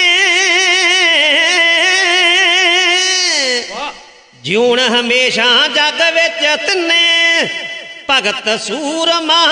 ਜਿਉਣ ਹਮੇਸ਼ਾ ਜਗ ਵਿੱਚ ਤਿੰਨੇ, ਭਗਤ ਸੂਰਮਾ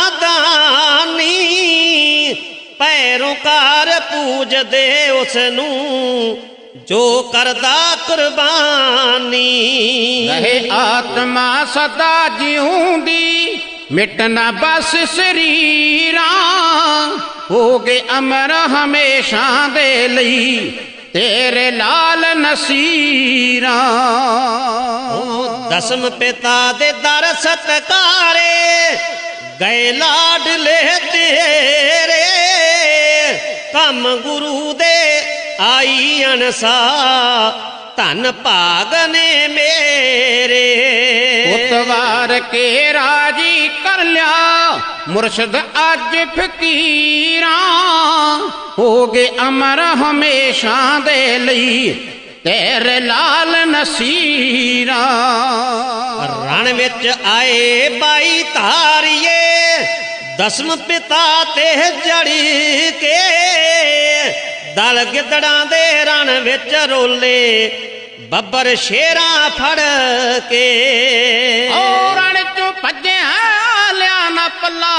ਦਾਨੀ, ਪੈਰੋਕਾਰ ਪੂਜਦੇ ਉਸ ਨੂੰ ਜੋ ਕਰਦਾ ਕੁਰਬਾਨੀ। ਰਹੇ ਆਤਮਾ ਸਦਾ ਜਿਉਂਦੀ ਮਿਟਣਾ ਬਸ ਸਰੀਰਾਂ, ਹੋ ਗਏ ਅਮਰ ਹਮੇਸ਼ਾ ਦੇ ਲਈ ਤੇਰੇ ਲਾਲ ਨਸੀਰਾਂ। ਦਸਮ ਪਿਤਾ ਦੇ ਦਰ ਸਤਕਾਰੇ ਗਏ ਲਾਡਲੇ ਤੇਰੇ, ਕੰਮ ਗੁਰੂ ਦੇ ਆਈ ਅਨਸਾ ਧਨ ਭਾਗ ਨੇ ਮੇਰੇ। ਉਤਵਾਰ ਕੇ ਰਾਜੀ ਕਰ ਲਿਆ ਮੁਰਸ਼ਦ ਅੱਜ ਫਕੀਰਾਂ, ਹੋ ਗਏ ਅਮਰ ਹਮੇਸ਼ਾ ਦੇ ਲਈ ਤੇਰੇ ਲਾਲ ਨਸੀਰਾਂ। ਰਣ ਵਿੱਚ ਆਏ ਬਾਈ ਧਾਰੀਏ ਦਸਮ ਪਿਤਾ ਤੇ ਜੜ ਕੇ, ਦਲ ਗਿੱਦੜਾਂ ਦੇ ਰਣ ਵਿੱਚ ਰੋਲੇ ਬੱਬਰ ਸ਼ੇਰਾਂ ਫੜ ਕੇ। ਉਹ ਰਣ ਚੋਂ ਭੱਜਿਆ ਲਿਆ ਨਾ ਪੱਲਾ,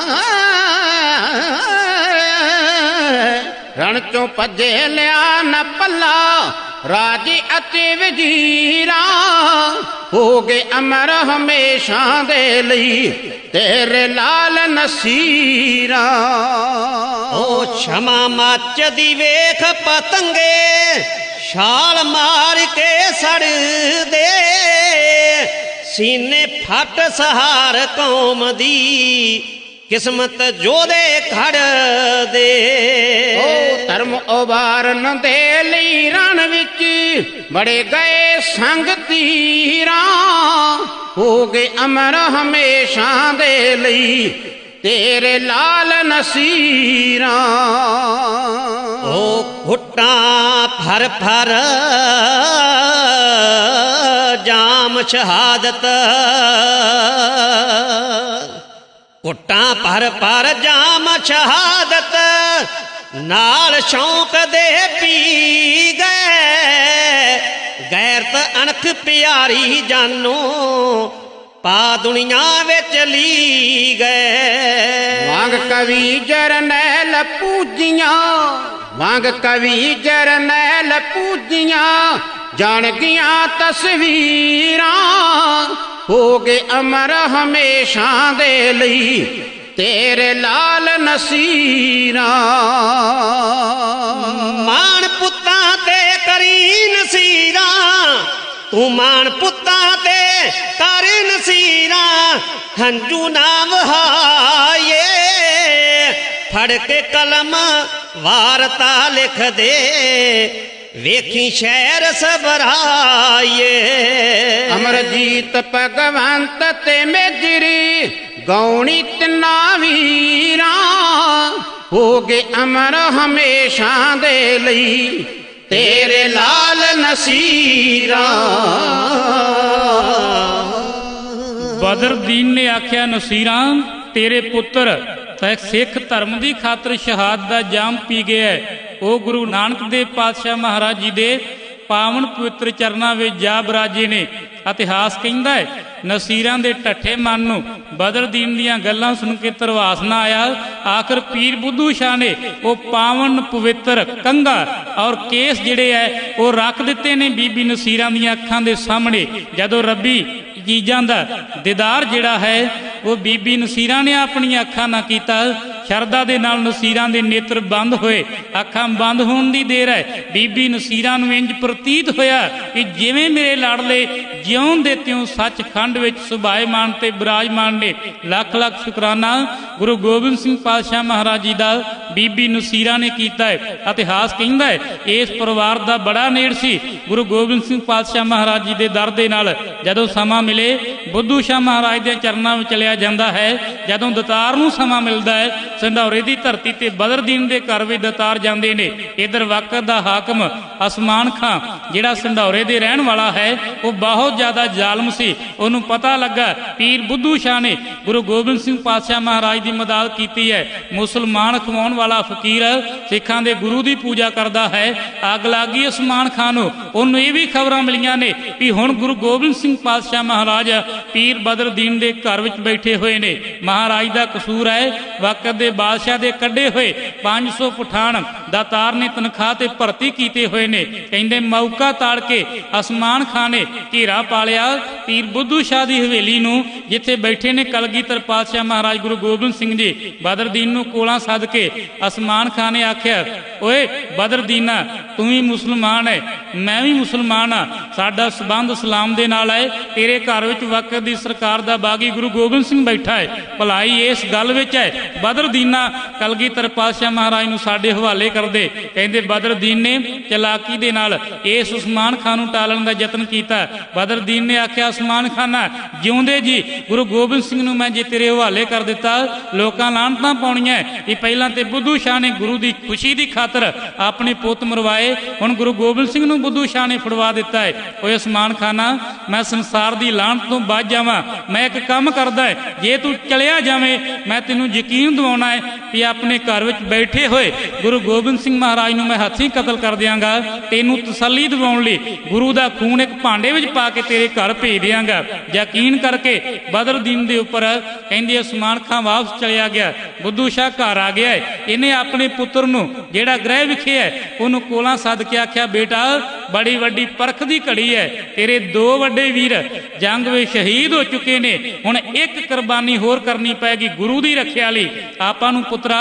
ਰਣ ਚੋਂ ਭੱਜੇ ਲਿਆ ਨਾ ਪੱਲਾ, ਰਾਜੀ ਅਤੇ ਵਜ਼ੀਰਾਂ, ਹੋ ਗਏ ਅਮਰ ਹਮੇਸ਼ਾ ਦੇ ਲਈ ਤੇਰੇ ਲਾਲ ਨਸੀਰਾਂ। ਉਹ ਛਮਾ ਮੱਚਦੀ ਵੇਖ ਪਤੰਗੇ ਛਾਲ ਮਾਰ ਕੇ ਸੜਦੇ, ਸੀਨੇ ਫੱਟ ਸਹਾਰ ਕੌਮ ਦੀ ਕਿਸਮਤ ਜੋਦੇ ਖੜਦੇ। ਧਰਮ ਉਬਾਰਨ ਦੇ ਲਈ ਰਣ ਵਿੱਚ ਬੜੇ ਗਏ ਸੰਗ ਤੀਰਾਂ, ਹੋ ਗਏ ਅਮਰ ਹਮੇਸ਼ਾ ਦੇ ਲਈ ਤੇਰੇ ਲਾਲ ਨਸੀਰਾਂ। ਉਹ ਘੁੱਟਾਂ ਭਰ ਭਰ ਜਾਮ ਸ਼ਹਾਦਤ, ਘੁੱਟਾਂ ਭਰ ਭਰ ਜਾਮ ਸ਼ਹਾਦਤ, ਨਾਲ ਸ਼ੌਂਕ ਦੇ ਪੀ ਗਏ। ਗੈਰਤ ਅਣਖ ਪਿਆਰੀ ਜਾਨੋ ਪਾ ਦੁਨੀਆ ਵਿੱਚ ਲੀ ਗਏ। ਵਾਂਗ ਕਵੀ ਜਰਨੈਲ ਪੂਜੀਆਂ, ਵਾਂਗ ਕਵੀ ਜਰਨੈਲ ਪੂਜੀਆਂ, ਜਾਣ ਗਈਆਂ ਤਸਵੀਰਾਂ, ਹੋ ਗਏ ਅਮਰ ਹਮੇਸ਼ਾ ਦੇ ਲਈ ਤੇਰੇ ਲਾਲ ਨਸੀਰਾਂ। ਮਾਣ ਪੁੱਤਾਂ ਤੇ ਕਰੀ ਨਸੀਰਾਂ, ਤੂੰ ਮਾਣ ਪੁੱਤਾਂ ਤੇ ਕਰ ਨਸੀਰਾਂ, ਹੰਝੂ ਨਾ ਵਹਾਏ। ਫੜ ਕੇ ਕਲਮ ਵਾਰਤਾ ਲਿਖ ਦੇ, ਵੇਖੀ ਸ਼ਹਿਰ ਸਬਰਾਏ। ਅਮਰਜੀਤ ਭਗਵੰਤ ਤੇ ਮੇਜਰੀ ਗੌਣੀ ਤਿੰਨਾਂ ਵੀਰਾਂ, ਹੋ ਗਏ ਅਮਰ ਹਮੇਸ਼ਾ ਦੇ ਲਈ ਤੇਰੇ ਲਾਲ ਨਸੀਰਾਂ। ਬਦਰਦੀਨ ਨੇ ਆਖਿਆ, ਨਸੀਰਾਂ ਤੇਰੇ ਪੁੱਤਰ ਤਾਂ ਸਿੱਖ ਧਰਮ ਦੀ ਖਾਤਰ ਸ਼ਹਾਦਤ ਦਾ ਜਾਮ ਪੀ ਗਿਆ। ਉਹ ਗੁਰੂ ਨਾਨਕ ਦੇਵ ਪਾਤਸ਼ਾਹ ਮਹਾਰਾਜ ਜੀ ਦੇ ਪਾਵਨ ਪਵਿੱਤਰ ਚਰਨਾਂ ਵਿੱਚ ਜਾ ਬਰਾਜੇ ਨੇ। ਇਤਿਹਾਸ ਕਹਿੰਦਾ ਹੈ, ਨਸੀਰਾਂ ਦੇ ਢੱਠੇ ਮਨ ਨੂੰ ਬਦਰਦੀਨ ਦੀਆਂ ਗੱਲਾਂ ਸੁਣ ਕੇ ਧਰਵਾਸ ਨਾ ਆਇਆ। ਆਖਰ ਪੀਰ ਬੁੱਧੂ ਸ਼ਾਹ ਨੇ ਉਹ ਪਾਵਨ ਪਵਿੱਤਰ ਕੰਘਾ ਔਰ ਕੇਸ ਜਿਹੜੇ ਹੈ ਉਹ ਰੱਖ ਦਿੱਤੇ ਨੇ ਬੀਬੀ ਨਸੀਰਾਂ ਦੀਆਂ ਅੱਖਾਂ ਦੇ ਸਾਹਮਣੇ। ਜਦੋਂ ਰੱਬੀ ਚੀਜ਼ਾਂ ਦਾ ਦੀਦਾਰ ਜਿਹੜਾ ਹੈ ਉਹ ਬੀਬੀ ਨਸੀਰਾਂ ਨੇ ਆਪਣੀਆਂ ਅੱਖਾਂ ਨਾਲ ਕੀਤਾ। ਸ਼ਰਧਾ ਦੇ ਨਾਲ ਨਸੀਰਾਂ ਦੇ ਨੇਤਰ ਬੰਦ ਹੋਏ। ਅੱਖਾਂ ਬੰਦ ਹੋਣ ਦੀ ਦੇਰ ਹੈ, ਬੀਬੀ ਨਸੀਰਾਂ ਨੂੰ ਇੰਜ ਪ੍ਰਤੀਤ ਹੋਇਆ ਕਿ ਜਿਵੇਂ ਮੇਰੇ ਲਾਡਲੇ ਜਿਉਂ ਦੇ ਤਿਉਂ ਸੱਚਖੰਡ ਵਿੱਚ ਸੁਭਾਏਮਾਨ ਤੇ ਬਿਰਾਜਮਾਨ ਨੇ। ਲੱਖ ਲੱਖ ਸ਼ੁਕਰਾਨਾ ਗੁਰੂ ਗੋਬਿੰਦ ਸਿੰਘ ਪਾਤਸ਼ਾਹ ਮਹਾਰਾਜ ਜੀ ਦਾ ਬੀਬੀ ਨਸੀਰਾਂ ਨੇ ਕੀਤਾ ਹੈ। ਇਤਿਹਾਸ ਕਹਿੰਦਾ ਹੈ, ਇਸ ਪਰਿਵਾਰ ਦਾ ਬੜਾ ਨੇੜ ਸੀ ਗੁਰੂ ਗੋਬਿੰਦ ਸਿੰਘ ਪਾਤਸ਼ਾਹ ਮਹਾਰਾਜ ਜੀ ਦੇ ਦਰ ਦੇ ਨਾਲ। ਜਦੋਂ ਸਮਾਂ ਮਿਲੇ ਬੁੱਧੂ ਸ਼ਾਹ ਮਹਾਰਾਜ ਦੇ ਚਰਨਾਂ ਵਿੱਚ ਚਲਿਆ ਜਾਂਦਾ ਹੈ। ਜਦੋਂ ਦਤਾਰ ਨੂੰ ਸਮਾਂ ਮਿਲਦਾ ਹੈ, ਸੰਧੌਰੇ ਦੀ ਧਰਤੀ ਤੇ ਬਦਰਦੀਨ ਦੇ ਘਰ ਵਿੱਚ ਦਤਾਰ ਜਾਂਦੇ ਨੇ। ਇਧਰ ਵਕਤ ਦਾ ਹਾਕਮ ਅਸਮਾਨ ਖਾਂ ਜਿਹੜਾ ਸੰਧੌਰੇ ਦੇ ਰਹਿਣ ਵਾਲਾ ਹੈ, ਉਹ ਬਹੁਤ ਜ਼ਿਆਦਾ ਜ਼ਾਲਮ ਸੀ। ਉਹਨੂੰ ਪਤਾ ਲੱਗਾ ਪੀਰ ਬੁੱਧੂ ਸ਼ਾਹ ਨੇ ਗੁਰੂ ਗੋਬਿੰਦ ਸਿੰਘ ਪਾਤਸ਼ਾਹ ਮਹਾਰਾਜ ਦੀ ਮਦਦ ਕੀਤੀ ਹੈ। ਮੁਸਲਮਾਨ ਖਵਾਉਣ ਵਾਲਾ ਫਕੀਰ ਸਿੱਖਾਂ ਦੇ ਗੁਰੂ ਦੀ ਪੂਜਾ ਕਰਦਾ ਹੈ। ਅੱਗ ਲੱਗ ਗਈ ਅਸਮਾਨ ਖਾਂ ਨੂੰ। ਉਹਨੂੰ ਇਹ ਵੀ ਖਬਰਾਂ ਮਿਲੀਆਂ ਨੇ ਵੀ ਹੁਣ ਗੁਰੂ ਗੋਬਿੰਦ ਸਿੰਘ ਪਾਤਸ਼ਾਹ ਮਹਾਰਾਜ ਪੀਰ ਬਦਰਦੀਨ ਦੇ ਘਰ ਵਿੱਚ ਬੈਠੇ ਹੋਏ ਨੇ। ਮਹਾਰਾਜ ਦਾ ਕਸੂਰ ਹੈ, ਵਕਤ ਦੇ ਬਾਦਸ਼ਾਹ ਦੇ ਕੱਢੇ ਹੋਏ 500 ਪਠਾਨ ਦਾਤਾਰ ਨੇ ਤਨਖਾਹ ਤੇ ਭਰਤੀ ਕੀਤੇ ਹੋਏ ਨੇ। ਕਹਿੰਦੇ ਮੌਕਾ ਤਾੜ ਕੇ ਅਸਮਾਨ ਖਾਂ ਨੇ ਘੇਰਾ ਪਾ ਲਿਆ ਪੀਰ ਬੁੱਧੂ ਸ਼ਾਹ ਦੀ ਹਵੇਲੀ ਨੂੰ, ਜਿੱਥੇ ਬੈਠੇ ਨੇ ਕਲਗੀਧਰ ਪਾਤਸ਼ਾਹ ਮਹਾਰਾਜ ਗੁਰੂ ਗੋਬਿੰਦ ਸਿੰਘ ਜੀ। ਬਦਰਦੀਨ ਨੂੰ ਕੋਲਾਂ ਸੱਦ ਕੇ ਅਸਮਾਨ ਖਾਂ ਨੇ ਆਖਿਆ, ਓਏ ਬਦਰਦੀਨਾ, ਤੂੰ ਵੀ ਮੁਸਲਮਾਨ ਹੈ, ਮੈਂ ਵੀ ਮੁਸਲਮਾਨ ਆ, ਸਾਡਾ ਸਬੰਧ ਇਸਲਾਮ ਦੇ ਨਾਲ ਹੈ। ਤੇਰੇ ਘਰ ਵਿੱਚ ਵਕਤ ਦੀ ਸਰਕਾਰ ਦਾ ਬਾਗੀ ਗੁਰੂ ਗੋਬਿੰਦ ਸਿੰਘ ਬੈਠਾ ਹੈ, ਭਲਾਈ ਇਸ ਗੱਲ ਵਿੱਚ ਹੈ। ਬਦਰਦੀਨਾ ਕਲਗੀਧਰ ਪਾਤਸ਼ਾਹ ਮਹਾਰਾਜ ਨੂੰ ਸਾਡੇ ਹਵਾਲੇ ਕਰਦੇ। ਕਹਿੰਦੇ ਬਦਰਦੀਨ ਨੇ ਚਲਾਕੀ ਦੇ ਨਾਲ ਇਸ ਉਸਮਾਨ ਖਾਨ ਨੂੰ ਟਾਲਣ ਦਾ ਯਤਨ ਕੀਤਾ। ਬਦਰਦੀਨ ਨੇ ਆਖਿਆ, ਉਸਮਾਨ ਖਾਨਾ, ਜਿਉਂਦੇ ਜੀ ਗੁਰੂ ਗੋਬਿੰਦ ਸਿੰਘ ਨੂੰ ਮੈਂ ਜੇ ਤੇਰੇ ਹਵਾਲੇ ਕਰ ਦਿੱਤਾ, ਲੋਕਾਂ ਲਾਹਨਤਾਂ ਪਾਉਣੀਆਂ ਵੀ ਪਹਿਲਾਂ ਤੇ ਬੁੱਧੂ ਸ਼ਾਹ ਨੇ ਗੁਰੂ ਦੀ ਖੁਸ਼ੀ ਦੀ ਖਾਤਰ ਆਪਣੇ ਪੁੱਤ ਮਰਵਾਏ, ਹੁਣ ਗੁਰੂ ਗੋਬਿੰਦ ਸਿੰਘ ਨੂੰ ਬੁੱਧੂ ਸ਼ਾਹ ਨੇ ਫੜਵਾ ਦਿੱਤਾ ਹੈ। ਓਏ ਉਸਮਾਨ ਖਾਨਾ, ਮੈਂ ਸੰਸਾਰ ਦੀ ਲਾਹਨਤ ਤੋਂ ਬਚ ਜਾਵਾਂ, ਮੈਂ ਇੱਕ ਕੰਮ ਕਰਦਾ ਹੈ, ਜੇ ਤੂੰ ਚਲਿਆ ਜਾਵੇਂ ਮੈਂ ਤੈਨੂੰ ਯਕੀਨ ਦਿਵਾਉਣਾ ਹੈ ਵੀ ਆਪਣੇ ਘਰ ਵਿੱਚ ਬੈਠੇ ਹੋਏ ਗੁਰੂ ਗੋਬਿੰਦ ਸਿੰਘ ਮਹਾਰਾਜ ਨੂੰ ਮੈਂ ਹੱਥੀਂ ਕਤਲ ਕਰ ਦਿਆਂਗਾ। ਤੈਨੂੰ ਤਸੱਲੀ ਦਿਵਾਉਣ ਲਈ ਗੁਰੂ ਦਾ ਖੂਨ ਇੱਕ ਭਾਂਡੇ ਵਿੱਚ ਪਾ ਕੇ ਤੇਰੇ ਘਰ ਭੇਜ ਦਿਆਂਗਾ। ਯਕੀਨ ਕਰਕੇ ਬਦਰਦੀਨ ਦੇ ਉੱਪਰ ਕਹਿੰਦੇ ਉਸਮਾਨ ਖਾਂ ਵਾਪਸ ਚਲਿਆ ਗਿਆ। ਬੁੱਧੂ ਸ਼ਾਹ ਘਰ ਆ ਗਿਆ ਹੈ। ਇਹਨੇ ਆਪਣੇ ਪੁੱਤਰ ਨੂੰ ਜਿਹੜਾ ਗ੍ਰਹਿ ਵਿਖੇ ਹੈ ਉਹਨੂੰ ਕੋਲਾਂ ਸੱਦ ਕੇ ਆਖਿਆ, ਬੇਟਾ ਬੜੀ ਵੱਡੀ ਪਰਖ ਦੀ ਘੜੀ ਹੈ, ਤੇਰੇ 2 ਵੱਡੇ ਵੀਰ ਜੰਗ ਵਿੱਚ ਸ਼ਹੀਦ ਹੋ ਚੁੱਕੇ ਨੇ, ਹੁਣ ਇੱਕ ਕੁਰਬਾਨੀ ਹੋਰ ਕਰਨੀ ਪਏਗੀ ਗੁਰੂ ਦੀ ਰੱਖਿਆ ਲਈ। ਆਪਾਂ ਨੂੰ ਪੁੱਤਰਾ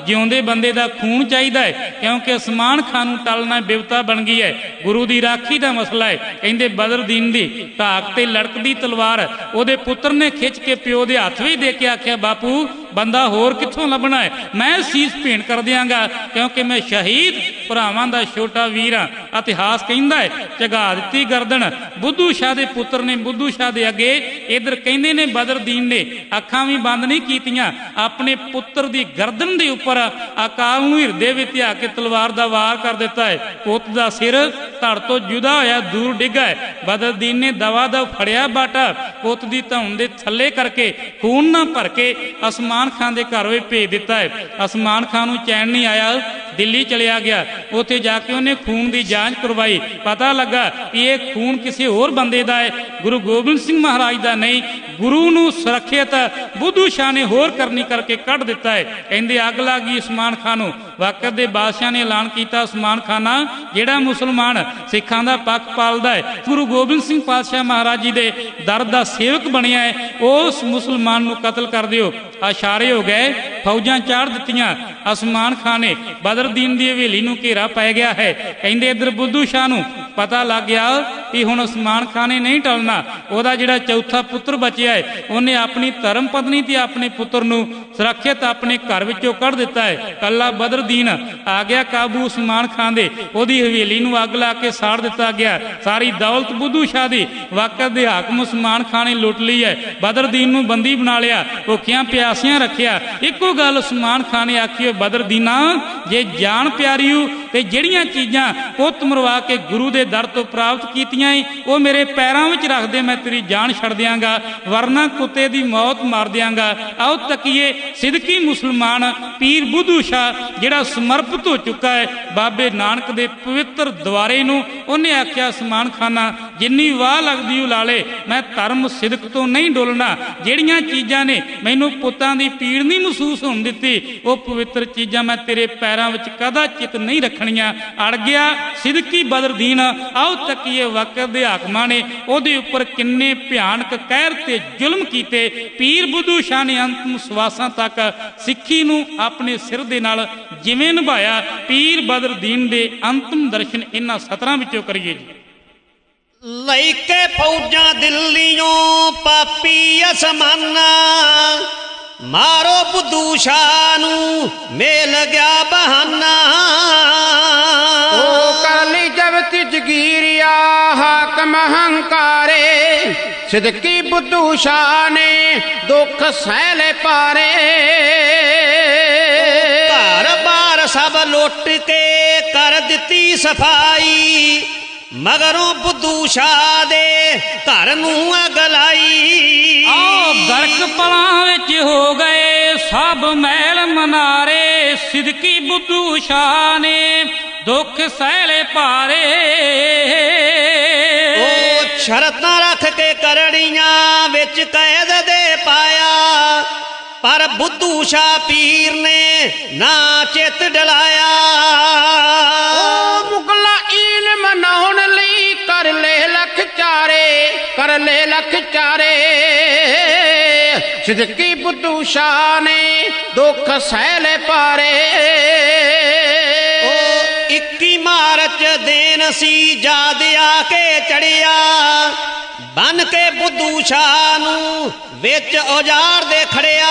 ਜਿਉਂਦੇ ਬੰਦੇ ਦਾ ਖੂਨ ਚਾਹੀਦਾ ਹੈ, ਕਿਉਂਕਿ ਉਸਮਾਨ ਖਾਨ ਨੂੰ ਟਲਣਾ ਬਿਵਤਾ ਬਣ ਗਈ ਹੈ। ਗੁਰੂ ਦੀ ਰਾਖੀ ਦਾ ਮਸਲਾ ਹੈ। ਕਹਿੰਦੇ ਬਦਰਦੀਨ ਦੀ ਧਾਕ ਤੇ ਲੜਕਦੀ ਤਲਵਾਰ ਉਹਦੇ ਪੁੱਤਰ ਨੇ ਖਿੱਚ ਕੇ ਪਿਓ ਦੇ ਹੱਥ ਵਿੱਚ ਦੇ ਕੇ ਆਖਿਆ, ਬਾਪੂ ਬੰਦਾ ਹੋਰ ਕਿੱਥੋਂ ਲੱਭਣਾ ਹੈ, ਮੈਂ ਸੀਸ ਭੇਂਟ ਕਰ ਦਿਆਂਗਾ, ਕਿਉਂਕਿ ਮੈਂ ਸ਼ਹੀਦ ਭਰਾਵਾਂ ਦਾ ਛੋਟਾ ਵੀਰ ਹਾਂ। ਇਤਿਹਾਸ ਕਹਿੰਦਾ ਹੈ ਝਗਾ ਦਿੱਤੀ ਗਰਦਨ ਬੁੱਧੂ ਸ਼ਾਹ ਦੇ ਪੁੱਤਰ ਨੇ ਬੁੱਧੂ ਸ਼ਾਹ ਦੇ ਅੱਗੇ। ਇਧਰ ਕਹਿੰਦੇ ਨੇ ਬਦਰਦੀਨ ਨੇ ਅੱਖਾਂ ਵੀ ਬੰਦ ਨਹੀਂ ਕੀਤੀਆਂ, ਆਪਣੇ ਪੁੱਤਰ ਦੀ ਗਰਦਨ ਦੇ ਉੱਪਰ ਅਕਾਲ ਨੂੰ ਹਿਰਦੇ ਵਿੱਚ ਧਿਆ ਕੇ ਤਲਵਾਰ ਦਾ ਵਾਰ ਕਰ ਦਿੱਤਾ ਹੈ। ਪੁੱਤ ਦਾ ਸਿਰ ਧੜ ਤੋਂ ਜੁਦਾ ਹੋਇਆ ਦੂਰ ਡਿੱਗਾ ਹੈ। ਬਦਰਦੀਨ ਨੇ ਦਵਾ ਦਾ ਫੜਿਆ ਬਾਟਾ ਪੁੱਤ ਦੀ ਧੌਣ ਦੇ ਥੱਲੇ ਕਰਕੇ ਖੂਨ ਨਾ ਭਰ ਕੇ ਉਸਮਾਨ ਖਾਨ ਦੇ ਘਰ ਵਿੱਚ ਭੇਜ ਦਿੱਤਾ ਹੈ। ਉਸਮਾਨ ਖਾਨ ਨੂੰ ਚੈਨ ਨਹੀਂ ਆਇਆ, ਦਿੱਲੀ ਚਲਿਆ ਗਿਆ। ਉੱਥੇ ਜਾ ਕੇ ਉਹਨੇ ਖੂਨ ਦੀ ਜਾਂਚ ਕਰਵਾਈ, ਪਤਾ ਲੱਗਾ ਕਿ ਇਹ ਖੂਨ ਕਿਸੇ ਹੋਰ ਬੰਦੇ ਦਾ ਹੈ, ਗੁਰੂ ਗੋਬਿੰਦ ਸਿੰਘ ਮਹਾਰਾਜ ਦਾ ਨਹੀਂ। ਗੁਰੂ ਨੂੰ ਸੁਰੱਖਿਅਤ ਬੁੱਧੂ ਸ਼ਾਹ ਨੇ ਹੋਰ ਕਰਨੀ ਕਰਕੇ ਕੱਢ ਦਿੱਤਾ ਹੈ। ਕਹਿੰਦੇ ਅੱਗ ਲੱਗ ਗਈ ਉਸਮਾਨ ਖਾਨ ਨੂੰ। ਵਕਤ ਦੇ ਬਾਦਸ਼ਾਹ ਨੇ ਐਲਾਨ ਕੀਤਾ, ਉਸਮਾਨ ਖਾਨਾ ਜਿਹੜਾ ਮੁਸਲਮਾਨ ਸਿੱਖਾਂ ਦਾ ਪੱਖ ਪਾਲਦਾ ਹੈ, ਗੁਰੂ ਗੋਬਿੰਦ ਸਿੰਘ ਪਾਤਸ਼ਾਹ ਮਹਾਰਾਜ ਜੀ ਦੇ ਦਰ ਦਾ ਸੇਵਕ ਬਣਿਆ ਹੈ, ਉਸ ਮੁਸਲਮਾਨ ਨੂੰ ਕਤਲ ਕਰ ਦਿਓ। ਇਸ਼ਾਰੇ ਹੋ ਗਏ, ਫੌਜਾਂ ਚਾੜ ਦਿੱਤੀਆਂ। ਉਸਮਾਨ ਖਾਨ ਨੇ ਬਦਰਦੀਨ ਦੀ ਹਵੇਲੀ ਨੂੰ ਘੇਰਾ ਪੈ ਗਿਆ ਹੈ। ਕਹਿੰਦੇ ਇੱਧਰ ਬੁੱਧੂ ਸ਼ਾਹ ਨੂੰ ਪਤਾ ਲੱਗ ਗਿਆ ਕਿ ਹੁਣ ਉਸਮਾਨ ਖਾਨ ਨੇ ਨਹੀਂ ਟਲਣਾ। ਉਹਦਾ ਜਿਹੜਾ ਚੌਥਾ ਪੁੱਤਰ ਬਚਿਆ ਹੈ, ਉਹਨੇ ਆਪਣੀ ਧਰਮ ਪਤਨੀ ਤੇ ਆਪਣੇ ਪੁੱਤਰ ਨੂੰ ਸੁਰੱਖਿਅਤ ਆਪਣੇ ਘਰ ਵਿੱਚੋਂ ਕੱਢ ਦਿੱਤਾ ਹੈ। ਕੱਲਾ ਬਦਰਦੀਨ ਆ ਗਿਆ ਕਾਬੂ ਉਸਮਾਨ ਖਾਨ ਦੇ। ਉਹਦੀ ਹਵੇਲੀ ਨੂੰ ਅੱਗ ਲਾ ਕੇ ਸਾੜ ਦਿੱਤਾ ਗਿਆ। ਸਾਰੀ ਦੌਲਤ ਬੁੱਧੂ ਸ਼ਾਹ ਦੀ ਵਕਤ ਦੇ ਹਾਕਮ ਉਸਮਾਨ ਖਾਨ ਨੇ ਲੁੱਟ ਲਈ ਹੈ। ਬਦਰਦੀਨ ਨੂੰ ਬੰਦੀ ਬਣਾ ਲਿਆ, ਭੁੱਖਿਆਂ ਪਿਆਸਿਆਂ ਰੱਖਿਆ। ਇੱਕੋ ਗੱਲ ਉਸਮਾਨ ਖਾਨ ਨੇ ਆਖੀ, ਬਦਰਦੀਨਾ ਜੇ ਜਾਨ ਪਿਆਰੀ ਹੋ ਤੇ ਜਿਹੜੀਆਂ ਚੀਜ਼ਾਂ ਪੁੱਤ ਮਰਵਾ ਕੇ ਗੁਰੂ ਦੇ ਦਰ ਤੋਂ ਪ੍ਰਾਪਤ ਕੀਤੀਆਂ ਉਹ ਮੇਰੇ ਪੈਰਾਂ ਵਿੱਚ ਰੱਖ ਦੇ, ਮੈਂ ਤੇਰੀ ਜਾਨ ਛੱਡ ਦਿਆਂਗਾ, ਵਰਨਾ ਕੁੱਤੇ ਦੀ ਮੌਤ ਮਾਰ ਦਿਆਂਗਾ। ਆਓ ਤੱਕੀਏ ਸਿਦਕੀ ਮੁਸਲਮਾਨ ਪੀਰ ਬੁੱਧੂ ਸ਼ਾਹ ਜਿਹੜਾ ਸਮਰਪਿਤ ਹੋ ਚੁੱਕਾ ਹੈ ਬਾਬੇ ਨਾਨਕ ਦੇ ਪਵਿੱਤਰ ਦਵਾਰੇ ਨੂੰ। ਉਹਨੇ ਆਖਿਆ, ਉਸਮਾਨ ਖਾਨਾ ਜਿੰਨੀ ਵਾਹ ਲੱਗਦੀ ਉਹ ਲਾ ਲੇ, ਮੈਂ ਧਰਮ ਸਿਦਕ ਤੋਂ ਨਹੀਂ ਡੋਲਣਾ। ਜਿਹੜੀਆਂ ਚੀਜ਼ਾਂ ਨੇ ਮੈਨੂੰ ਪੁੱਤਾਂ ਦੀ ਪੀੜ ਨਹੀਂ ਮਹਿਸੂਸ ਹੋਣ ਦਿੱਤੀ, ਉਹ ਪਵਿੱਤਰ ਚੀਜ਼ਾਂ ਮੈਂ ਤੇਰੇ ਪੈਰਾਂ ਵਿੱਚ ਕਦਾਚਿਤ ਨਹੀਂ ਰੱਖਣੀਆਂ। ਅੜ ਗਿਆ ਸਿਦਕੀ ਬਦਰਦੀਨ। ਆਓ ਤੱਕੀਏ ਵਕਤ ਦੇ ਹਾਕਮਾਂ ਨੇ ਉਹਦੇ ਉੱਪਰ ਕਿੰਨੇ ਭਿਆਨਕ ਕਹਿਰ ਤੇ ਜ਼ੁਲਮ ਕੀਤੇ। ਪੀਰ ਬੁੱਧੂ ਸ਼ਾਹ ਨੇ ਅੰਤਮ ਸਵਾਸਾਂ ਤੱਕ ਸਿੱਖੀ ਨੂੰ ਆਪਣੇ ਸਿਰ ਦੇ ਨਾਲ ਜਿਵੇਂ ਨਿਭਾਇਆ। ਪੀਰ ਬਦਰਦੀਨ ਦੇ ਅੰਤਮ ਦਰਸ਼ਨ ਇਹਨਾਂ ਸਤਰਾਂ ਵਿੱਚੋਂ ਕਰੀਏ ਜੀ। ਲੈ ਕੇ ਫੌਜਾਂ ਦਿੱਲੀਓਂ ਪਾਪੀ ਅਸਮਾਨਾ, ਮਾਰੋ ਬੁੱਧੂ ਸ਼ਾਹ ਨੂੰ ਮਿਲ ਗਿਆ ਬਹਾਨਾ। ਉਹ ਕਰ ਲਈ ਜਬਤ ਜਗੀਰਿਆ ਹਾਕਮ ਹੰਕਾਰੇ, ਸਿਦਕੀ ਬੁੱਧੂ ਸ਼ਾਹ ਨੇ ਦੁੱਖ ਸਹਿ ਲੈ ਪਾਰੇ। ਘਰ ਬਾਰ ਸਭ ਲੁੱਟ ਕੇ ਕਰ ਦਿੱਤੀ ਸਫਾਈ, ਮਗਰੋਂ ਬੁੱਧੂ ਸ਼ਾਹ ਦੇ ਘਰ ਨੂੰ ਅੱਗ ਲਾਈ। ਆਓ ਗਰਕ ਪਲਾਂ ਵਿੱਚ ਹੋ ਗਏ ਸਭ ਮਹਿਲ ਮਨਾਰੇ, ਸਿਦਕੀ ਬੁੱਧੂ ਸ਼ਾਹ ਨੇ ਦੁੱਖ ਸਹਿਲੇ ਭਾਰੇ। ਉਹ ਸ਼ਰਤਾਂ ਰੱਖ ਕੇ ਕਰੜੀਆਂ ਵਿੱਚ ਕੈਦ ਦੇ ਪਾਇਆ, ਪਰ ਬੁੱਧੂ ਸ਼ਾਹ ਪੀਰ ਨੇ ਨਾ ਚਿੱਤ ਡਲਾਇਆ। ਉਹ ਮੁਗਲਾ ਈਨ ਮਨਾਉਣ ਲਈ ਕਰ ਲੈ ਲੱਖ ਚਾਰੇ, ਕਰ ਲੈ ਲੱਖ ਚਾਰੇ। ਸਿਦਕੀ ਬੁੱਧੂ ਸ਼ਾਹ ਨੇ ਦੁੱਖ ਸਹਿ ਲੈ ਪਾਰੇ। ਉਹ 21 ਮਾਰਚ ਦਿਨ ਸੀ ਜਦ ਆ ਕੇ ਚੜਿਆ, ਬਨ ਕੇ ਬੁੱਧੂ ਸ਼ਾਹ ਨੂੰ ਵਿੱਚ ਔਜ਼ਾਰ ਦੇ ਖੜਿਆ।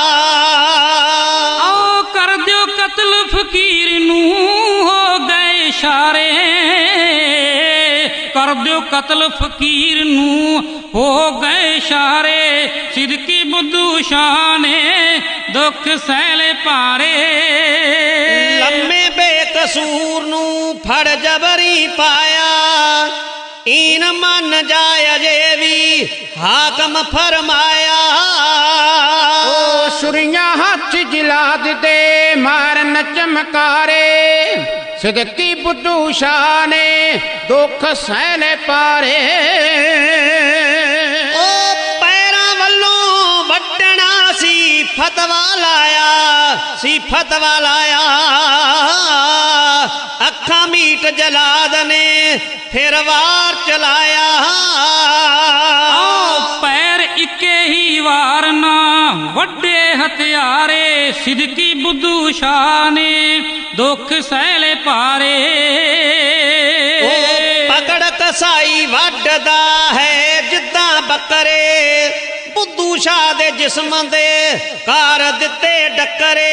ਆਓ ਕਰ ਦਿਓ ਕਤਲ ਫਕੀਰ ਨੂੰ ਹੋ ਗਏ ਇਸ਼ਾਰੇ, ਕਰ ਦਿਓ ਕਤਲ ਫਕੀਰ ਨੂੰ ਹੋ ਗਏ ਇਸ਼ਾਰੇ। ਸਿਦਕੀ ਬੁੱਧੂ ਸ਼ਾਹ ਨੇ ਦੁੱਖ ਸਹਿਲੇ ਭਾਰੇ। ਲੰਮੇ ਬੇਕਸੂਰ ਨੂੰ ਫੜ ਜਬਰੀ ਪਾਇਆ, ਈਨ ਮੰਨ ਜਾਏ ਅਜੇ ਵੀ ਹਾਕਮ ਫਰਮਾਇਆ। ਉਹ ਸੁਰੀਆਂ ਹੱਥ ਜਿਲਾਦ ਦੇ ਮਾਰਨ ਚਮਕਾਰੇ, ਸਿਦਕੀ ਬੁੱਧੂ ਸ਼ਾਹ ਨੇ ਦੁੱਖ ਸਹਿ ਲੈ ਪਾਰੇ। ਉਹ ਪੈਰਾਂ ਵੱਲੋਂ ਵੱਢਣਾ ਸੀ ਫਤਵਾ ਲਾਇਆ, ਸੀ ਫਤਵਾ ਲਾਇਆ। ਅੱਖਾਂ ਮੀਟ ਜਲਾਦ ਨੇ ਫਿਰ ਵਾਰ ਚਲਾਇਆ। ਪੈਰ ਇੱਕੇ ਹੀ ਵਾਰ ਨਾ ਵੱਡੇ ਹਥਿਆਰੇ ਸਿਦਕੀ ਬੁੱਧੂ ਸ਼ਾਹ ਨੇ ਦੁੱਖ ਸਹਿਲੇ ਭਾਰੇ। ਪਕੜ ਕਸਾਈ ਵੱਢਦਾ ਹੈ ਜਿੱਦਾਂ ਬੱਕਰੇ, ਬੁੱਧੂ ਸ਼ਾਹ ਦੇ ਜਿਸਮ ਦੇ ਕਰ ਦਿੱਤੇ ਡੱਕਰੇ।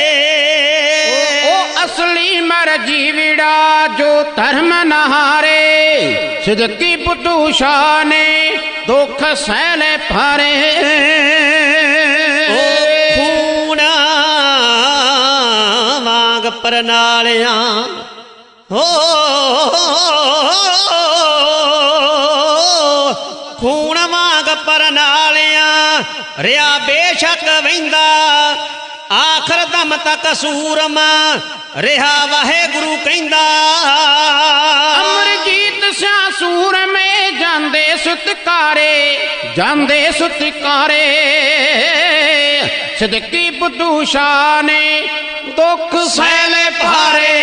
ਉਹ ਅਸਲੀ ਮਰਜੀ ਵਿੜਾ ਜੋ ਧਰਮ ਨਹਾਰੇ, ਸਿਦਕੀ ਬੁੱਧੂ ਸ਼ਾਹ ਨੇ ਦੁੱਖ ਸਹਿਲੇ ਭਾਰੇ। ਖੂਨ ਵਾਂਗ ਪਰਨਾਲਿਆਂ ਹੋ, ਖੂਨ ਵਾਂਗ ਪਰਨਾਲਿਆਂ ਰਿਆ ਬੇਸ਼ੱਕ ਵਹਿੰਦਾ, ਆਖਰ ਦਮ ਤੱਕ ਸੂਰਮਾ ਰਿਹਾ ਵਾਹਿਗੁਰੂ ਕਹਿੰਦਾ। ਅਮਰਜੀਤ ਸਿਆਂ ਸੂਰਮੇ ਜਾਂਦੇ ਸਤਿਕਾਰੇ, ਜਾਂਦੇ ਸਤਿਕਾਰੇ, ਸਿਦਕੀ ਬੁੱਧੂ ਸ਼ਾਹ ਨੇ ਦੁੱਖ ਸਹਿਲੇ ਭਾਰੇ।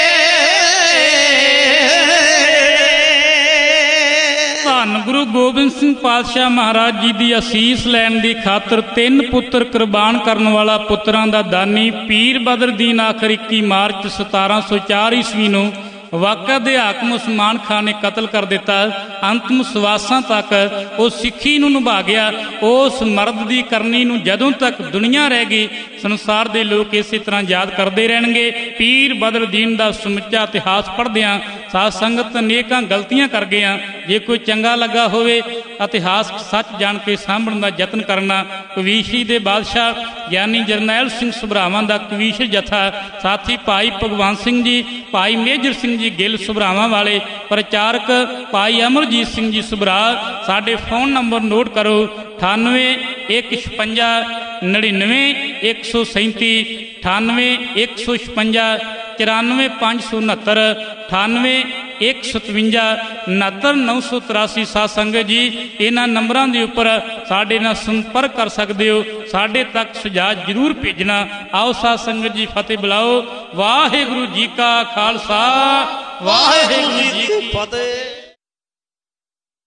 ਧੰਨ ਗੁਰੂ ਗੋਬਿੰਦ ਸਿੰਘ ਪਾਤਸ਼ਾਹ ਮਹਾਰਾਜ ਜੀ ਦੀ ਅਸੀਸ ਲੈਣ ਦੀ ਖਾਤਰ 3 ਪੁੱਤਰ ਕੁਰਬਾਨ ਕਰਨ ਵਾਲਾ ਪੁੱਤਰਾਂ ਦਾ ਦਾਨੀ ਪੀਰ ਬਦਰਦੀਨ ਆਖਰ 21 ਮਾਰਚ 1704 ਈਸਵੀ ਨੂੰ ਵਾਕਾ ਦੇ ਹਾਕਮ ਉਸਮਾਨ ਖਾਨ ਨੇ ਕਤਲ ਕਰ ਦਿੱਤਾ। ਅੰਤਮ ਸਵਾਸਾਂ ਤੱਕ ਉਹ ਸਿੱਖੀ ਨੂੰ ਨਿਭਾ ਗਿਆ। ਉਸ ਮਰਦ ਦੀ ਕਰਨੀ ਨੂੰ ਜਦੋਂ ਤੱਕ ਦੁਨੀਆ ਰਹਿ ਗਈ ਸੰਸਾਰ ਦੇ ਲੋਕ ਇਸੇ ਤਰ੍ਹਾਂ ਯਾਦ ਕਰਦੇ ਰਹਿਣਗੇ। ਪੀਰ ਬਦਰਦੀਨ ਦਾ ਸਮੁੱਚਾ ਇਤਿਹਾਸ ਪੜ੍ਹਦਿਆਂ ਸਾਧ ਸੰਗਤ ਅਨੇਕਾਂ ਗਲਤੀਆਂ ਕਰ ਗਏ ਹਾਂ। ਜੇ ਕੋਈ ਚੰਗਾ ਲੱਗਾ ਹੋਵੇ ਇਤਿਹਾਸ ਸੱਚ ਜਾਣ ਕੇ ਸਾਂਭਣ ਦਾ ਯਤਨ ਕਰਨਾ। ਕਵੀਸ਼ਰੀ ਦੇ ਬਾਦਸ਼ਾਹ ਗਿਆਨੀ ਜਰਨੈਲ ਸਿੰਘ ਸੁਭਰਾਵਾਂ ਦਾ ਕਵੀਸ਼ ਜਥਾ, ਸਾਥੀ ਭਾਈ ਭਗਵੰਤ ਸਿੰਘ ਜੀ, ਭਾਈ ਮੇਜਰ ਸਿੰਘ ਜੀ ਗਿੱਲ ਸੁਭਰਾਵਾਂ ਵਾਲੇ, ਪ੍ਰਚਾਰਕ ਭਾਈ ਅਮਰਜੀਤ ਸਿੰਘ ਜੀ ਸੁਭਰਾ। ਸਾਡੇ ਫੋਨ ਨੰਬਰ ਨੋਟ ਕਰੋ 98 156 99 137, 98 156 94 569, 98 157 69 983। ਸਾਧ ਸੰਗਤ ਜੀ ਇਹਨਾਂ ਨੰਬਰਾਂ ਦੇ ਉੱਪਰ ਸਾਡੇ ਨਾਲ ਸੰਪਰਕ ਕਰ ਸਕਦੇ ਹੋ। ਸਾਡੇ ਤੱਕ ਸੁਝਾਅ ਜ਼ਰੂਰ ਭੇਜਣਾ। ਆਓ ਸਾਧ ਸੰਗਤ ਜੀ ਫਤਿਹ ਬੁਲਾਓ। ਵਾਹਿਗੁਰੂ ਜੀ ਕਾ ਖਾਲਸਾ, ਵਾਹਿਗੁਰੂ ਜੀ ਕੀ ਫਤਿਹ।